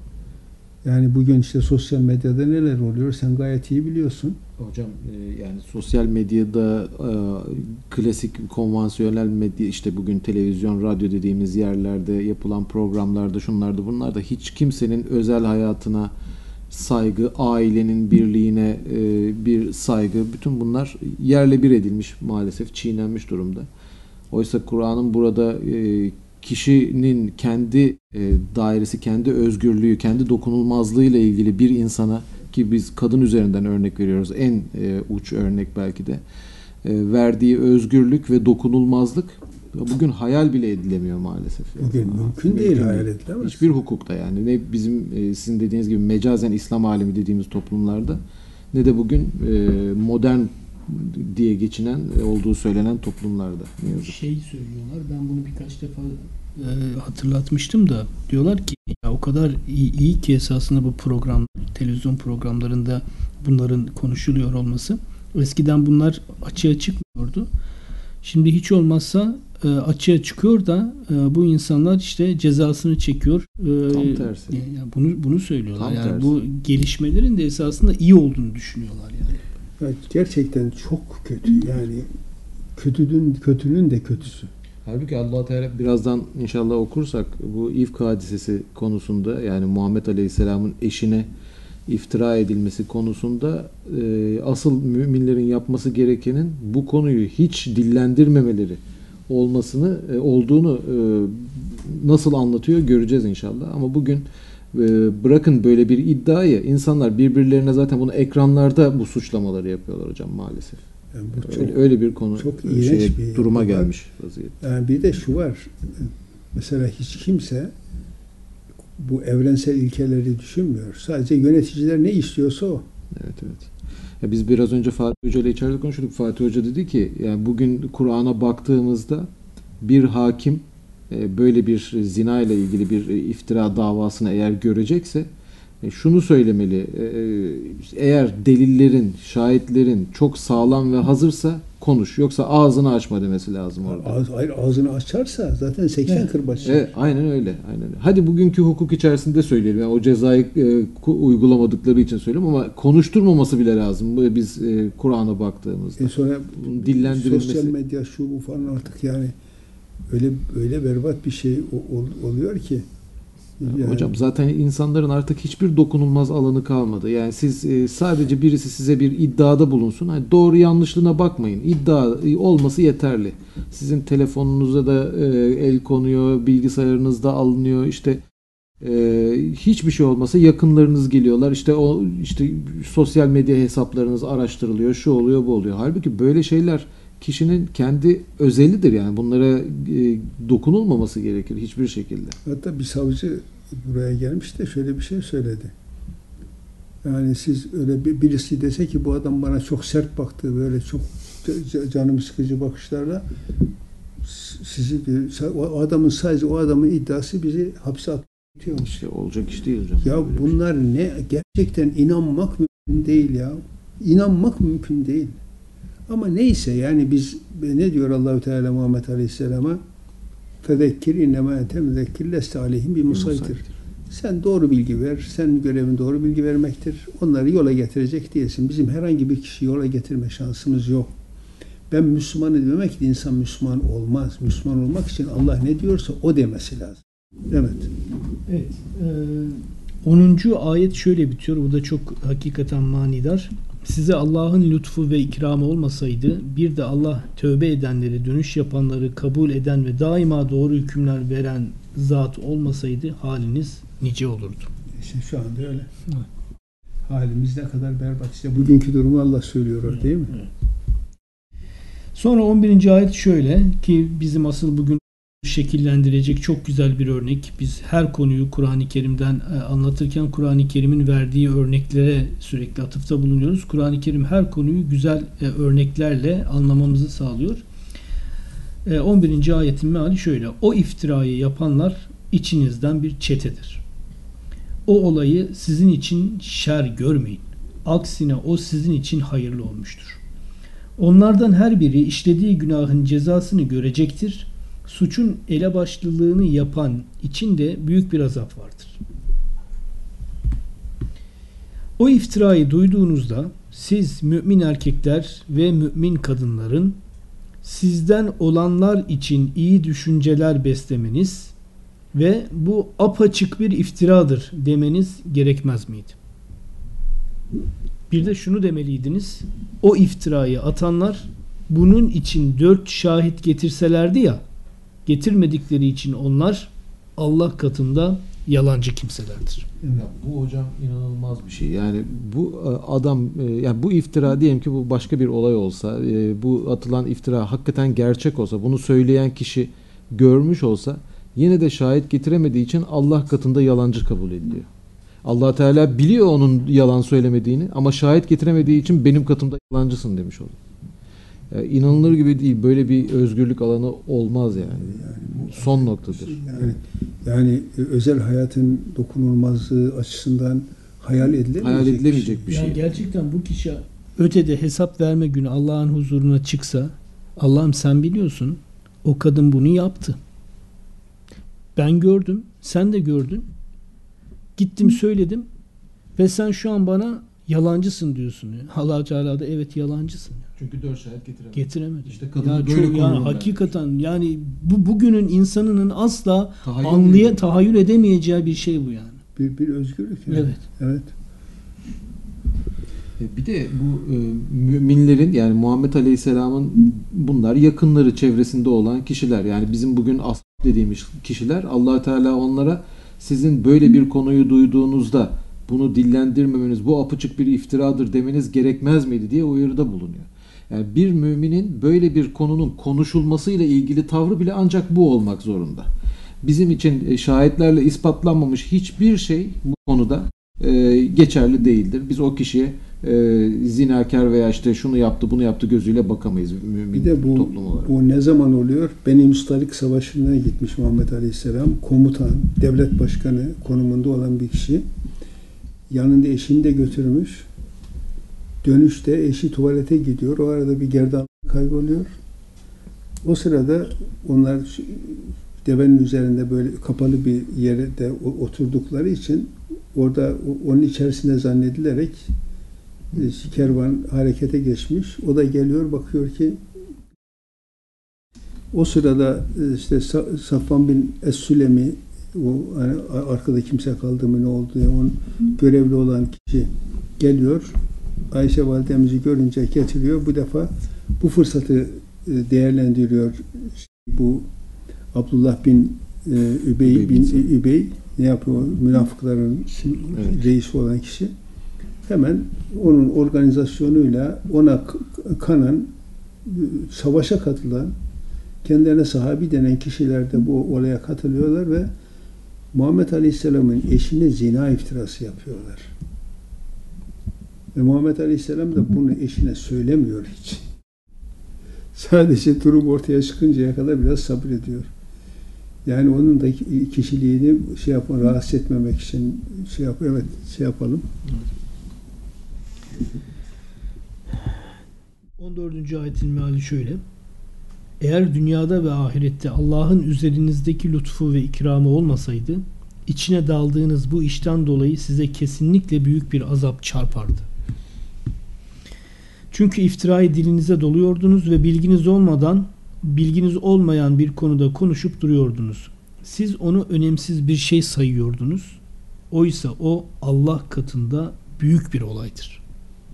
S1: Yani bugün işte sosyal medyada neler oluyor sen gayet iyi biliyorsun.
S3: Hocam yani sosyal medyada klasik konvansiyonel medya işte bugün televizyon, radyo dediğimiz yerlerde yapılan programlarda şunlarda bunlarda hiç kimsenin özel hayatına saygı, ailenin birliğine bir saygı bütün bunlar yerle bir edilmiş maalesef çiğnenmiş durumda. Oysa Kur'an'ın burada kişinin kendi dairesi, kendi özgürlüğü, kendi dokunulmazlığı ile ilgili bir insana ki biz kadın üzerinden örnek veriyoruz. En e, uç örnek belki de. E, verdiği özgürlük ve dokunulmazlık bugün hayal bile edilemiyor maalesef.
S1: Bugün yani. mümkün, mümkün değil, hayal edilemez.
S3: Hiçbir hukukta yani ne bizim e, sizin dediğiniz gibi mecazen İslam alemi dediğimiz toplumlarda ne de bugün e, modern diye geçinen olduğu söylenen toplumlarda.
S2: Şey söylüyorlar, ben bunu birkaç defa e, hatırlatmıştım da diyorlar ki ya o kadar iyi, iyi ki esasında bu program, televizyon programlarında bunların konuşuluyor olması. Eskiden bunlar açığa çıkmıyordu. Şimdi hiç olmazsa e, açığa çıkıyor da e, bu insanlar işte cezasını çekiyor. E,
S3: Tam tersi.
S2: Yani bunu bunu söylüyorlar.
S3: Tam
S2: yani
S3: tersi.
S2: bu gelişmelerin de esasında iyi olduğunu düşünüyorlar yani.
S1: Ya gerçekten çok kötü. Yani kötünün kötünün de kötüsü.
S3: Halbuki Allah Teala birazdan inşallah okursak bu ifk hadisesi konusunda yani Muhammed Aleyhisselam'ın eşine iftira edilmesi konusunda e, asıl müminlerin yapması gerekenin bu konuyu hiç dillendirmemeleri olmasını e, olduğunu e, nasıl anlatıyor göreceğiz inşallah. Ama bugün e, bırakın böyle bir iddiayı insanlar birbirlerine zaten bunu ekranlarda bu suçlamaları yapıyorlar hocam maalesef. Yani bu öyle, çok, öyle bir konu
S1: çok
S3: şeye,
S1: bir
S3: duruma
S1: var.
S3: gelmiş vaziyette.
S1: Yani bir de şu var. Mesela hiç kimse bu evrensel ilkeleri düşünmüyor. Sadece yöneticiler ne istiyorsa o.
S3: Evet evet. Ya biz biraz önce Fatih Hoca ile içeride konuştuk. Fatih Hoca dedi ki yani bugün Kur'an'a baktığımızda bir hakim böyle bir zina ile ilgili bir iftira davasını eğer görecekse şunu söylemeli. Eğer delillerin, şahitlerin çok sağlam ve hazırsa konuş. Yoksa ağzını açma demesi lazım orada.
S1: Ağız, hayır ağzını açarsa zaten seksen evet. kırbaç.
S3: Evet, aynen öyle. Aynen öyle. Hadi bugünkü hukuk içerisinde söyleyelim. Yani o cezayı e, uygulamadıkları için söylüyorum ama konuşturmaması bile lazım. Biz e, Kur'an'a baktığımızda.
S1: E sonra
S3: dillendirilmesi.
S1: Sosyal medya şu bu falan artık yani öyle öyle berbat bir şey o, oluyor ki.
S3: Yani. Hocam zaten insanların artık hiçbir dokunulmaz alanı kalmadı. Yani siz e, sadece birisi size bir iddiada bulunsun. Hani doğru yanlışlığına bakmayın. İddia olması yeterli. Sizin telefonunuza da e, el konuyor, bilgisayarınızda alınıyor. İşte e, hiçbir şey olmasa yakınlarınız geliyorlar. İşte o işte sosyal medya hesaplarınız araştırılıyor. Şu oluyor, bu oluyor. Halbuki böyle şeyler kişinin kendi özelidir yani. Bunlara e, dokunulmaması gerekir hiçbir şekilde.
S1: Hatta bir savcı buraya gelmiş de şöyle bir şey söyledi. Yani siz öyle bir, birisi dese ki bu adam bana çok sert baktı, böyle çok canımı sıkıcı bakışlarla, sizi o adamın sadece o adamın iddiası bizi hapse atıyormuş.
S3: İşte olacak iş değil hocam.
S1: Ya
S3: Böyle
S1: bunlar şey. Ne gerçekten inanmak mümkün değil ya. İnanmak mümkün değil. Ama neyse yani biz ne diyor Allahu Teala Muhammed Aleyhisselam'a? Fezekkir innema ente müzekkir leste aleyhim bir musaytir. Sen doğru bilgi ver. Sen görevin doğru bilgi vermektir. Onları yola getirecek diyesin. Bizim herhangi bir kişi yola getirme şansımız yok. Ben Müslümanı demek de insan Müslüman olmaz. Müslüman olmak için Allah ne diyorsa o demesi lazım. Evet.
S2: Evet. E, onuncu ayet şöyle bitiyor. Bu da çok hakikaten manidar. Size Allah'ın lütfu ve ikramı olmasaydı, bir de Allah tövbe edenleri, dönüş yapanları kabul eden ve daima doğru hükümler veren zat olmasaydı haliniz nice olurdu.
S1: İşte şu anda öyle. Evet. Halimiz ne kadar berbat. İşte bugünkü durumu Allah söylüyor, değil mi?
S2: Evet. Sonra on birinci ayet şöyle ki bizim asıl bugün şekillendirecek çok güzel bir örnek. Biz her konuyu Kur'an-ı Kerim'den anlatırken Kur'an-ı Kerim'in verdiği örneklere sürekli atıfta bulunuyoruz. Kur'an-ı Kerim her konuyu güzel örneklerle anlamamızı sağlıyor. on birinci ayetin meali şöyle. O iftirayı yapanlar içinizden bir çetedir. O olayı sizin için şer görmeyin. Aksine o sizin için hayırlı olmuştur. Onlardan her biri işlediği günahın cezasını görecektir. Suçun elebaşlılığını yapan için de büyük bir azap vardır. O iftirayı duyduğunuzda siz mümin erkekler ve mümin kadınların sizden olanlar için iyi düşünceler beslemeniz ve bu apaçık bir iftiradır demeniz gerekmez miydi? Bir de şunu demeliydiniz. O iftirayı atanlar bunun için dört şahit getirselerdi ya, getirmedikleri için onlar Allah katında yalancı kimselerdir.
S3: Ya bu hocam inanılmaz bir şey. Yani bu adam, yani bu iftira, diyelim ki bu başka bir olay olsa, bu atılan iftira hakikaten gerçek olsa, bunu söyleyen kişi görmüş olsa, yine de şahit getiremediği için Allah katında yalancı kabul ediliyor. Allah Teala biliyor onun yalan söylemediğini ama şahit getiremediği için benim katımda yalancısın demiş oluyor. Yani inanılır gibi değil. Böyle bir özgürlük alanı olmaz yani. yani Son noktadır.
S1: Yani, yani özel hayatın dokunulmazlığı açısından hayal edilemeyecek,
S3: hayal edilemeyecek bir şey.
S2: Yani gerçekten bu kişi ötede hesap verme günü Allah'ın huzuruna çıksa, Allah'ım sen biliyorsun o kadın bunu yaptı. Ben gördüm, sen de gördün. Gittim söyledim ve sen şu an bana yalancısın diyorsun. Yani. Allah Teala da evet yalancısın.
S3: Çünkü dört şahit getiremedi.
S2: Getiremedi.
S3: İşte kadın
S2: ya
S3: böyle
S2: çok, yani hakikaten yani bu bugünün insanının asla anlaya tahayyül edemeyeceği bir şey bu yani.
S1: Bir, bir özgürlük. Yani.
S2: Evet.
S1: Evet.
S3: Bir de bu e, müminlerin, yani Muhammed Aleyhisselam'ın bunlar yakınları, çevresinde olan kişiler. Yani bizim bugün ashab dediğimiz kişiler, Allah Teala onlara sizin böyle bir konuyu duyduğunuzda bunu dillendirmemeniz, bu apaçık bir iftiradır demeniz gerekmez miydi diye uyarıda bulunuyor. Yani bir müminin böyle bir konunun konuşulmasıyla ilgili tavrı bile ancak bu olmak zorunda. Bizim için şahitlerle ispatlanmamış hiçbir şey bu konuda e, geçerli değildir. Biz o kişiye e, zinakar veya işte şunu yaptı bunu yaptı gözüyle bakamayız mümin
S1: bir de bu,
S3: toplum olarak.
S1: Bu ne zaman oluyor? Beni Mustalik Savaşı'na gitmiş Muhammed Aleyhisselam. Komutan, devlet başkanı konumunda olan bir kişi. Yanında eşini de götürmüş. Dönüşte eşi tuvalete gidiyor. O arada bir gerdan kayboluyor. O sırada onlar devenin üzerinde böyle kapalı bir yerde oturdukları için orada onun içerisinde zannedilerek kervan harekete geçmiş. O da geliyor, bakıyor ki o sırada işte Safvan bin Es-Sülemi, o hani arkada kimse kaldı mı ne oldu diye onun görevli olan kişi geliyor. Ayşe validemizi görünce getiriyor. Bu defa bu fırsatı değerlendiriyor. Bu Abdullah bin Übey, Übey bin Übey ne yapıyor? Münafıkların evet. reisi olan kişi. Hemen onun organizasyonuyla ona kanan savaşa katılan, kendilerine sahabi denen kişiler de bu olaya katılıyorlar ve Muhammed Aleyhisselam'ın eşine zina iftirası yapıyorlar. Ve Muhammed Aleyhisselam da bunu eşine söylemiyor hiç. Sadece durum ortaya çıkıncaya kadar biraz sabrediyor. Yani onun da kişiliğini şey yapma, rahatsız etmemek için şey yap, evet şey yapalım.
S2: on dördüncü ayetin meali şöyle. Eğer dünyada ve ahirette Allah'ın üzerinizdeki lütfu ve ikramı olmasaydı, içine daldığınız bu işten dolayı size kesinlikle büyük bir azap çarpardı. Çünkü iftirayı dilinize doluyordunuz ve bilginiz olmadan, bilginiz olmayan bir konuda konuşup duruyordunuz. Siz onu önemsiz bir şey sayıyordunuz. Oysa o Allah katında büyük bir olaydır.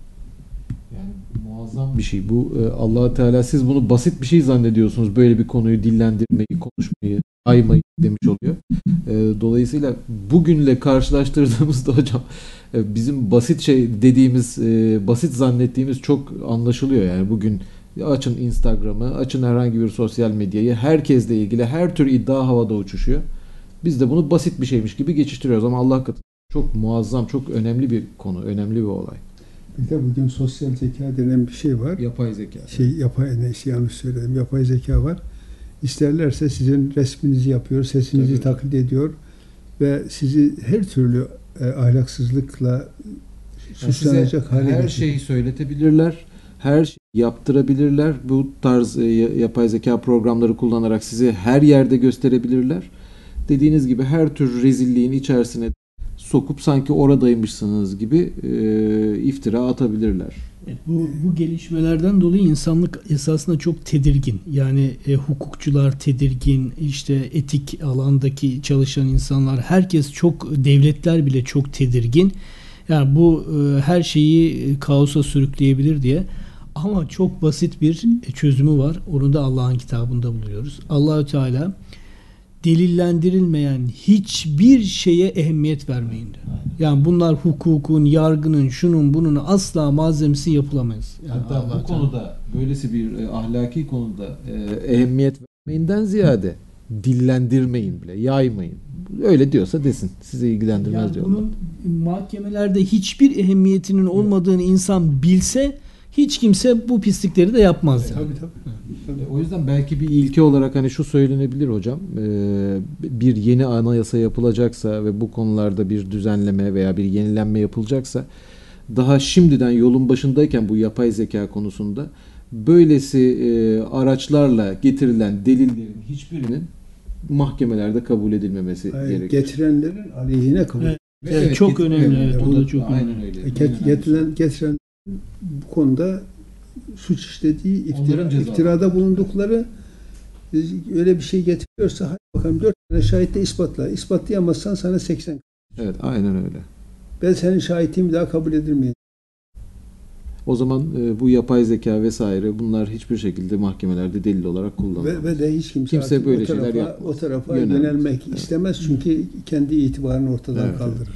S3: Yani muazzam bir şey. Bu e, Allah Teala siz bunu basit bir şey zannediyorsunuz. Böyle bir konuyu dillendirmeyi, konuşmayı, aymayı demiş oluyor. E, dolayısıyla bugünle karşılaştırdığımızda hocam e, bizim basit şey dediğimiz, e, basit zannettiğimiz çok anlaşılıyor. Yani bugün açın Instagram'ı, açın herhangi bir sosyal medyayı, herkesle ilgili her tür iddia havada uçuşuyor. Biz de bunu basit bir şeymiş gibi geçiştiriyoruz ama Allah katında çok muazzam, çok önemli bir konu, önemli bir olay.
S1: Bir de bugün sosyal zeka denen bir şey var.
S3: Yapay zeka.
S1: Şey yapay neyse yanlış söyledim. Yapay zeka var. İsterlerse sizin resminizi yapıyor, sesinizi
S3: Tabii.
S1: taklit ediyor ve sizi her türlü e, ahlaksızlıkla
S3: Yani
S1: suçlanacak
S3: size
S1: hale
S3: her
S1: getiriyor.
S3: şeyi söyletebilirler, her şeyi yaptırabilirler. Bu tarz e, yapay zeka programları kullanarak sizi her yerde gösterebilirler. Dediğiniz gibi her tür rezilliğin içerisine sokup sanki oradaymışsınız gibi e, iftira atabilirler.
S2: Evet, bu, bu gelişmelerden dolayı insanlık esasında çok tedirgin. Yani e, hukukçular tedirgin, işte etik alandaki çalışan insanlar, herkes çok, devletler bile çok tedirgin. Yani bu e, her şeyi e, kaosa sürükleyebilir diye. Ama çok basit bir çözümü var. Onu da Allah'ın kitabında buluyoruz. Allahü Teala delillendirilmeyen hiçbir şeye ehemmiyet vermeyin diyor. Yani bunlar hukukun, yargının, şunun bunun asla malzemesi yapılamayız. Yani
S3: Hatta
S2: Allah
S3: bu konuda böylesi bir e, ahlaki konuda e, ehemmiyet vermeyinden ziyade dillendirmeyin bile, yaymayın. Öyle diyorsa desin. Sizi ilgilendirmez
S2: yani
S3: diyorlar.
S2: bunun mahkemelerde hiçbir ehemmiyetinin olmadığını insan bilse hiç kimse bu pislikleri de yapmaz. Yani.
S1: Tabii tabii.
S3: E, O yüzden belki bir ilke olarak hani şu söylenebilir hocam. e, Bir yeni anayasa yapılacaksa ve bu konularda bir düzenleme veya bir yenilenme yapılacaksa daha şimdiden yolun başındayken bu yapay zeka konusunda böylesi e, araçlarla getirilen delillerin hiçbirinin mahkemelerde kabul edilmemesi
S1: Hayır,
S3: gerekiyor.
S1: getirenlerin aleyhine kabul.
S2: Evet.
S3: Ve
S2: Evet, çok
S3: getir-
S2: önemli, evet,
S1: o
S2: da
S3: bu-
S2: çok
S3: aynen
S2: önemli.
S3: öyle.
S1: E,
S3: En
S1: get-
S3: önemli
S1: Getiren,
S3: şey.
S1: getiren bu konuda suç işlediği, iftira,
S3: Onların cezası.
S1: iftirada bulundukları e, öyle bir şey getiriyorsa hadi bakalım dört tane şahitle ispatla. İspatlayamazsan sana seksen.
S3: Evet, aynen öyle.
S1: Ben senin şahitliğimi daha kabul edilmeyeceğim.
S3: O zaman e, bu yapay zeka vesaire bunlar hiçbir şekilde mahkemelerde delil olarak kullanılamaz.
S1: Ve, ve de hiç kimse,
S3: Kimse
S1: artık
S3: böyle
S1: o tarafa,
S3: şeyler yapmaz.
S1: o tarafa
S3: Yönelmez.
S1: yönelmek
S3: Evet.
S1: istemez çünkü kendi itibarını ortadan
S3: Evet,
S1: kaldırır.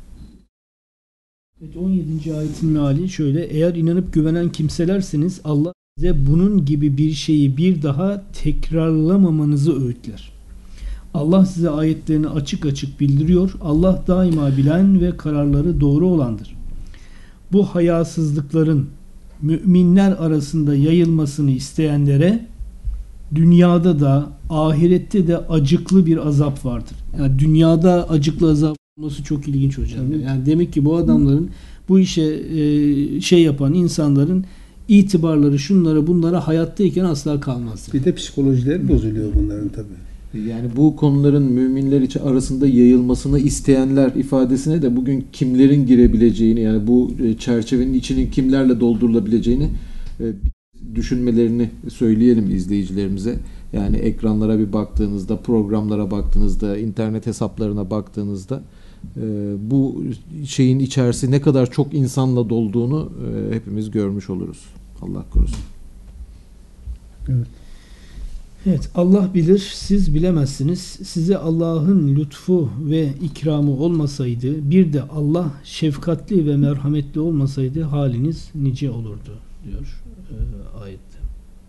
S2: Evet, on yedinci ayetin meali şöyle. Eğer inanıp güvenen kimselerseniz Allah size bunun gibi bir şeyi bir daha tekrarlamamanızı öğütler. Allah size ayetlerini açık açık bildiriyor. Allah daima bilen ve kararları doğru olandır. Bu hayasızlıkların müminler arasında yayılmasını isteyenlere dünyada da ahirette de acıklı bir azap vardır. Yani dünyada acıklı azap olması çok ilginç hocam. Yani demek ki bu adamların bu işe e, şey yapan insanların itibarları şunlara bunlara hayattayken asla kalmaz.
S1: Bir de psikolojileri bozuluyor bunların tabii.
S3: Yani bu konuların müminler için arasında yayılmasını isteyenler ifadesine de bugün kimlerin girebileceğini, yani bu çerçevenin içinin kimlerle doldurulabileceğini düşünmelerini söyleyelim izleyicilerimize. Yani ekranlara bir baktığınızda, programlara baktığınızda, internet hesaplarına baktığınızda bu şeyin içerisi ne kadar çok insanla dolduğunu hepimiz görmüş oluruz. Allah korusun.
S1: Evet.
S2: Evet, Allah bilir, siz bilemezsiniz. Size Allah'ın lütfu ve ikramı olmasaydı, bir de Allah şefkatli ve merhametli olmasaydı haliniz nice olurdu diyor e, ayette.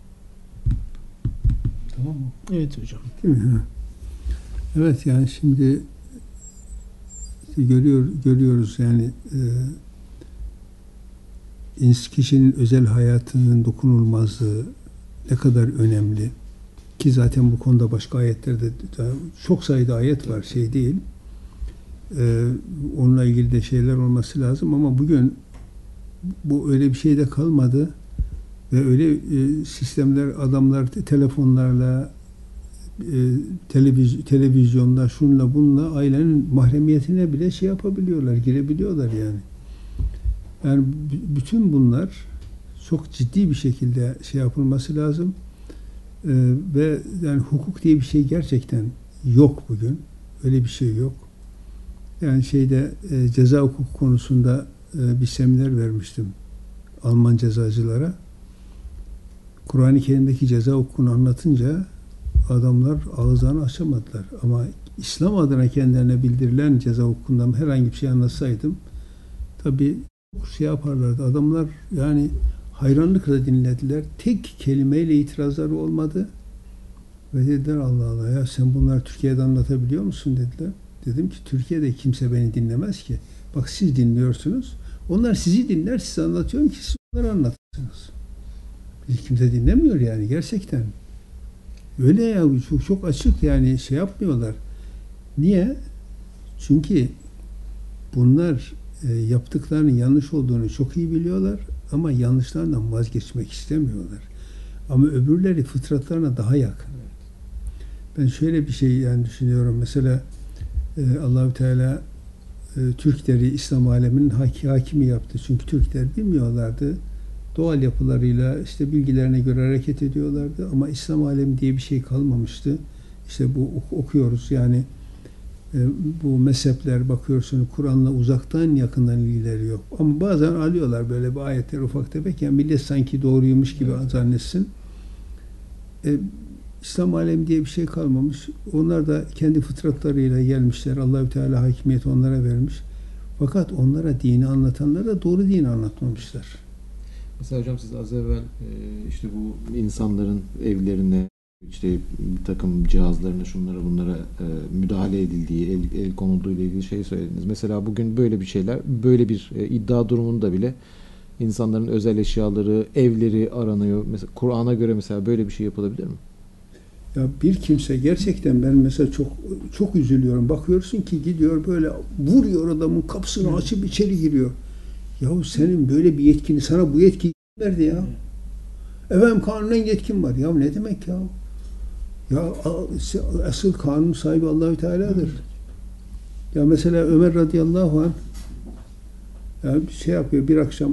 S1: Tamam mı?
S2: Evet hocam.
S1: Değil mi? Ha. Evet, yani şimdi işte görüyor, görüyoruz yani e, kişinin özel hayatının dokunulmazlığı ne kadar önemli ki zaten bu konuda başka ayetlerde çok sayıda ayet var, şey değil. E, onunla ilgili de şeyler olması lazım ama bugün bu öyle bir şey de kalmadı ve öyle e, sistemler, adamlar telefonlarla, e, televiz televizyonda, şunla bununla ailenin mahremiyetine bile şey yapabiliyorlar, girebiliyorlar yani. Yani bütün bunlar çok ciddi bir şekilde şey yapılması lazım. Ee, ve yani hukuk diye bir şey gerçekten yok bugün. Öyle bir şey yok. Yani şeyde e, ceza hukuku konusunda e, bir seminer vermiştim Alman cezacılara. Kur'an-ı Kerim'deki ceza hukukunu anlatınca adamlar ağızlarını açamadılar. Ama İslam adına kendilerine bildirilen ceza hukukundan herhangi bir şey anlatsaydım tabii şey yaparlardı. Adamlar yani hayranlıkla dinlediler. Tek kelimeyle itirazları olmadı. Ve dediler Allah Allah ya sen bunları Türkiye'de anlatabiliyor musun dediler. Dedim ki Türkiye'de kimse beni dinlemez ki. Bak siz dinliyorsunuz. Onlar sizi dinler, size anlatıyorum ki siz onları anlatırsınız. Bizi kimse dinlemiyor yani gerçekten. Öyle ya çok, çok açık yani şey yapmıyorlar. Niye? Çünkü bunlar e, yaptıklarının yanlış olduğunu çok iyi biliyorlar ama yanlışlarından vazgeçmek istemiyorlar. Ama öbürleri fıtratlarına daha yakın. Ben şöyle bir şey yani düşünüyorum. Mesela e, Allahü Teala e, Türkleri İslam aleminin haki, hakimi yaptı. Çünkü Türkler bilmiyorlardı. Doğal yapılarıyla işte bilgilerine göre hareket ediyorlardı ama İslam alemi diye bir şey kalmamıştı. İşte bu okuyoruz yani e, bu mezhepler bakıyorsun Kur'an'la uzaktan yakından ilgileri yok. Ama bazen alıyorlar böyle bir ayetler ufak tefek yani millet sanki doğruymuş gibi evet. zannetsin. E, İslam alemi diye bir şey kalmamış. Onlar da kendi fıtratlarıyla gelmişler. Allahü Teala hakimiyeti onlara vermiş. Fakat onlara dini anlatanlara doğru dini anlatmamışlar.
S3: Mesela hocam siz az evvel işte bu insanların evlerine işte bir takım cihazlarına şunlara bunlara müdahale edildiği, el, el konulduğu ile ilgili şey söylediniz. Mesela bugün böyle bir şeyler, böyle bir iddia durumunda bile insanların özel eşyaları, evleri aranıyor. Mesela Kur'an'a göre mesela böyle bir şey yapılabilir mi?
S1: Ya bir kimse gerçekten ben mesela çok çok üzülüyorum. Bakıyorsun ki gidiyor böyle vuruyor adamın kapısını açıp içeri giriyor. Yahu senin böyle bir yetkini, sana bu yetkiyi kim verdi ya? Efendim kanunen yetkin var. Ya ne demek ya? Ya asıl kanun sahibi Allahü Teala'dır. Ya mesela Ömer radıyallahu anh ya şey yapıyor bir akşam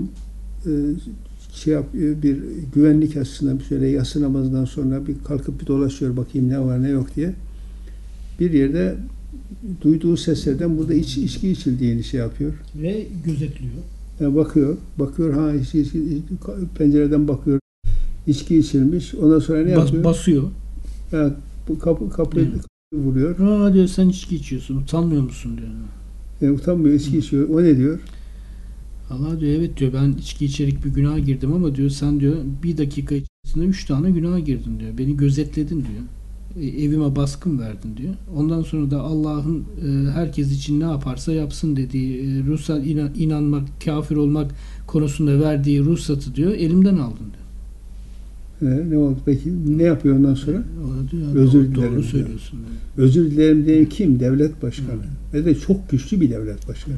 S1: şey yapıyor bir güvenlik açısından şöyle yatsı namazından sonra bir kalkıp bir dolaşıyor bakayım ne var ne yok diye. Bir yerde duyduğu seslerden burada iç, içki içildiğini şey yapıyor.
S2: Ve gözetliyor.
S1: Yani bakıyor, bakıyor ha içki, içki, pencereden bakıyor. İçki içilmiş. Ondan sonra ne
S2: Bas,
S1: yapıyor?
S2: Basıyor.
S1: Yani bu kapı kapıyı
S2: Evet.
S1: vuruyor.
S2: Aa diyor sen içki içiyorsun. Utanmıyor musun diyor.
S1: Yani utanmıyor, içki içiyor. O ne diyor?
S2: Allah diyor evet diyor ben içki içerik bir günaha girdim ama diyor sen diyor bir dakika içerisinde üç tane günaha girdin diyor. Beni gözetledin diyor. E, evime baskın verdin diyor. Ondan sonra da Allah'ın e, herkes için ne yaparsa yapsın dediği e, ruhsat inan, inanmak, kafir olmak konusunda verdiği ruhsatı diyor elimden aldın diyor.
S1: Ee, ne oldu peki? Ne yapıyor ondan sonra?
S2: O diyor,
S1: Özür
S2: doğru,
S1: dilerim.
S2: Doğru söylüyorsun.
S1: Diyor. Özür dilerim diyen kim? Devlet başkanı. Ve de çok güçlü bir devlet başkanı.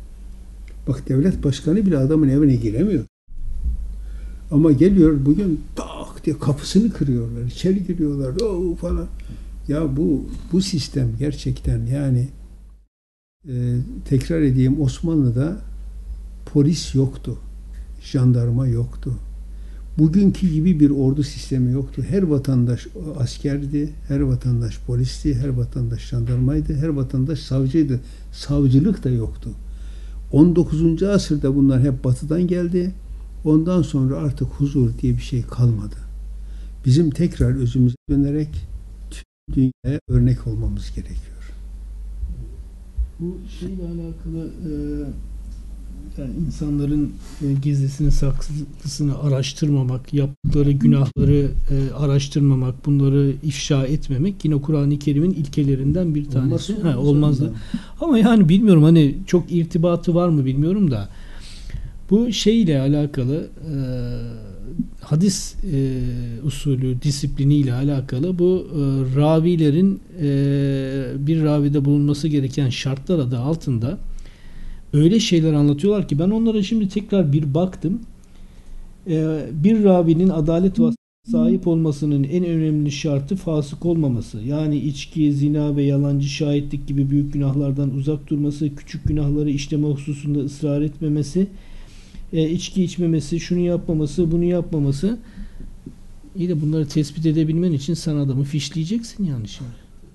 S1: Bak devlet başkanı bile adamın evine giremiyor. Ama geliyor bugün tak diye kapısını kırıyorlar. İçeri giriyorlar. Oo falan. Ya bu bu sistem gerçekten yani e, tekrar edeyim Osmanlı'da polis yoktu. Jandarma yoktu. Bugünkü gibi bir ordu sistemi yoktu. Her vatandaş askerdi, her vatandaş polisti, her vatandaş jandarmaydı, her vatandaş savcıydı. Savcılık da yoktu. on dokuzuncu asırda bunlar hep batıdan geldi. Ondan sonra artık huzur diye bir şey kalmadı. Bizim tekrar özümüze dönerek tüm dünyaya örnek olmamız gerekiyor.
S2: Bu şeyle alakalı e, yani insanların e, gizlisini saklısını araştırmamak, yaptıkları günahları e, araştırmamak, bunları ifşa etmemek yine Kur'an-ı Kerim'in ilkelerinden bir tanesi.
S1: Olmaz,
S2: ha, olmaz da. Ama yani bilmiyorum, hani çok irtibatı var mı bilmiyorum da bu şeyle alakalı e, hadis e, usulü, disipliniyle alakalı bu e, ravilerin e, bir ravide bulunması gereken şartlar adı altında öyle şeyler anlatıyorlar ki ben onlara şimdi tekrar bir baktım. E, bir ravinin adalet vasfına sahip olmasının en önemli şartı fasık olmaması. Yani içki, zina ve yalancı şahitlik gibi büyük günahlardan uzak durması, küçük günahları işleme hususunda ısrar etmemesi, E, içki içmemesi, şunu yapmaması, bunu yapmaması. İyi de bunları tespit edebilmen için sen adamı fişleyeceksin yani şimdi.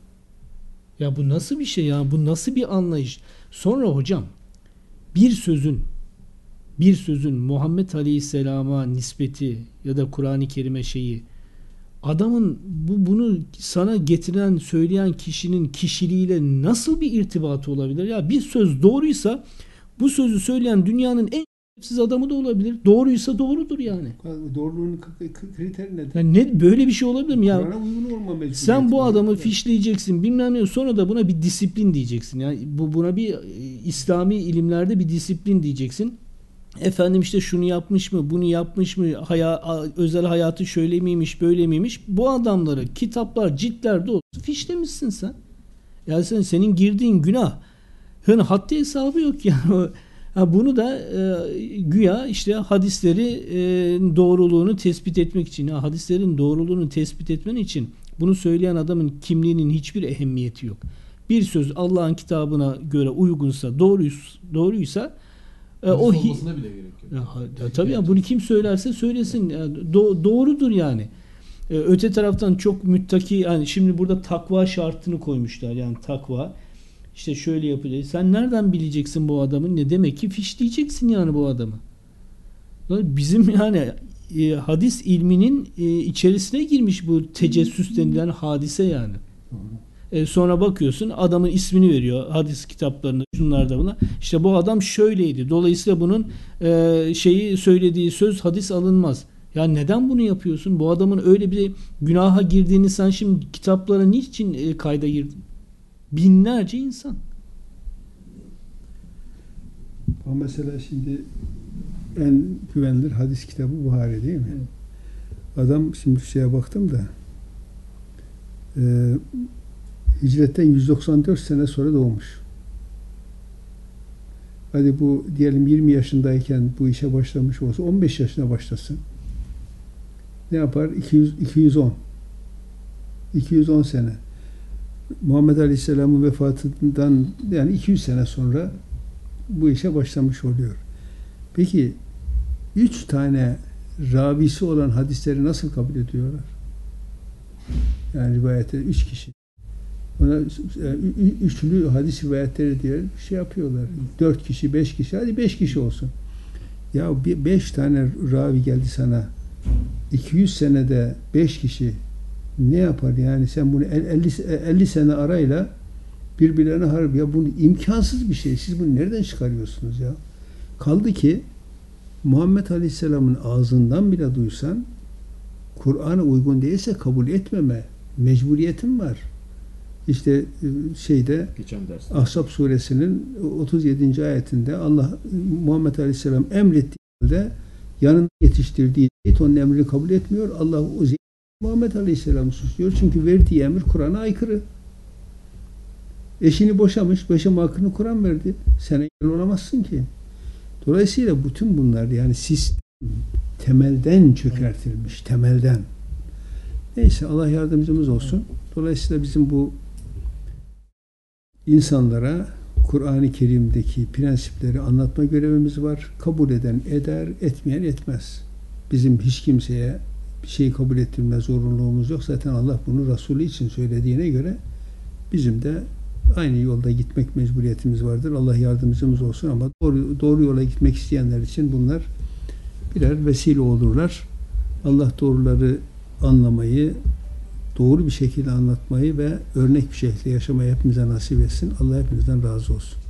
S2: Ya bu nasıl bir şey ya? Bu nasıl bir anlayış? Sonra hocam bir sözün bir sözün Muhammed Aleyhisselam'a nispeti ya da Kur'an-ı Kerim'e şeyi, adamın bu bunu sana getiren, söyleyen kişinin kişiliğiyle nasıl bir irtibatı olabilir? Ya bir söz doğruysa bu sözü söyleyen dünyanın en siz adamı da olabilir. Doğruysa doğrudur yani.
S1: Doğruluğun kriteri nedir?
S2: Yani ne, böyle bir şey olabilir mi? Ya sen bu adamı
S1: yani.
S2: fişleyeceksin, bilmem ne, sonra da buna bir disiplin diyeceksin. Yani bu buna bir İslami ilimlerde bir disiplin diyeceksin. Efendim işte şunu yapmış mı, bunu yapmış mı, haya, özel hayatı şöyle miymiş, böyle miymiş? Bu adamları kitaplar, ciltlerde olsun fişlemişsin sen. Yani sen, senin girdiğin günah. Yani haddi hesabı yok yani. Ha, bunu da e, güya işte hadisleri e, doğruluğunu tespit etmek için, ha, hadislerin doğruluğunu tespit etmen için bunu söyleyen adamın kimliğinin hiçbir ehemmiyeti yok. Bir söz Allah'ın kitabına göre uygunsa, doğruysa, doğruysa e, o
S3: olmasına bile gerek yok.
S2: Ya, ya, tabii ya, bunu kim söylerse söylesin yani, do, doğrudur yani. E, öte taraftan çok müttaki, yani şimdi burada takva şartını koymuşlar, yani takva. İşte şöyle yapacağız. Sen nereden bileceksin bu adamın ne demek ki fişleyeceksin yani bu adamı. Bizim yani e, hadis ilminin e, içerisine girmiş bu tecessüs denilen hadise yani. E, sonra bakıyorsun adamın ismini veriyor hadis kitaplarında, şunlarda buna. İşte bu adam şöyleydi. Dolayısıyla bunun e, şeyi söylediği söz hadis alınmaz. Ya neden bunu yapıyorsun? Bu adamın öyle bir günaha girdiğini sen şimdi kitaplara niçin e, kayda girdin? Binlerce insan.
S1: Ama mesela şimdi en güvenilir hadis kitabı Buhari değil mi? Evet. Adam şimdi şeye baktım da e, hicretten yüz doksan dört sene sonra doğmuş. Hadi bu diyelim yirmi yaşındayken bu işe başlamış olsa on beş yaşına başlasın. Ne yapar? iki yüz, iki yüz on. iki yüz on sene. Muhammed Aleyhisselam'ın vefatından yani iki yüz sene sonra bu işe başlamış oluyor. Peki üç tane ravisi olan hadisleri nasıl kabul ediyorlar? Yani rivayete üç kişi. Ona üçlü hadis rivayetleri diye şey yapıyorlar. Dört kişi, beş kişi, hadi beş kişi olsun. Ya bir beş tane ravi geldi sana. iki yüz senede beş kişi ne yapar yani? Sen bunu elli sene arayla birbirlerine harbi, ya bunu imkansız bir şey. Siz bunu nereden çıkarıyorsunuz ya? Kaldı ki Muhammed Aleyhisselam'ın ağzından bile duysan Kur'an'a uygun değilse kabul etmeme mecburiyetin var. İşte şeyde Ahzab suresinin otuz yedinci ayetinde Allah Muhammed Aleyhisselam emrettiği halde yanında yetiştirdiği onun emrini kabul etmiyor. Allah o Muhammed Aleyhisselam'ı suçluyor. Çünkü verdiği emir Kur'an'a aykırı. Eşini boşamış, boşama hakkını Kur'an verdi. Sen engel olamazsın ki. Dolayısıyla bütün bunlar yani sistem temelden çökertilmiş, temelden. Neyse Allah yardımcımız olsun. Dolayısıyla bizim bu insanlara Kur'an-ı Kerim'deki prensipleri anlatma görevimiz var. Kabul eden eder, etmeyen etmez. Bizim hiç kimseye bir şeyi kabul ettirme zorunluluğumuz yok. Zaten Allah bunu Resulü için söylediğine göre bizim de aynı yolda gitmek mecburiyetimiz vardır. Allah yardımcımız olsun ama doğru, doğru yola gitmek isteyenler için bunlar birer vesile olurlar. Allah doğruları anlamayı, doğru bir şekilde anlatmayı ve örnek bir şekilde yaşamayı hepimize nasip etsin. Allah hepinizden razı olsun.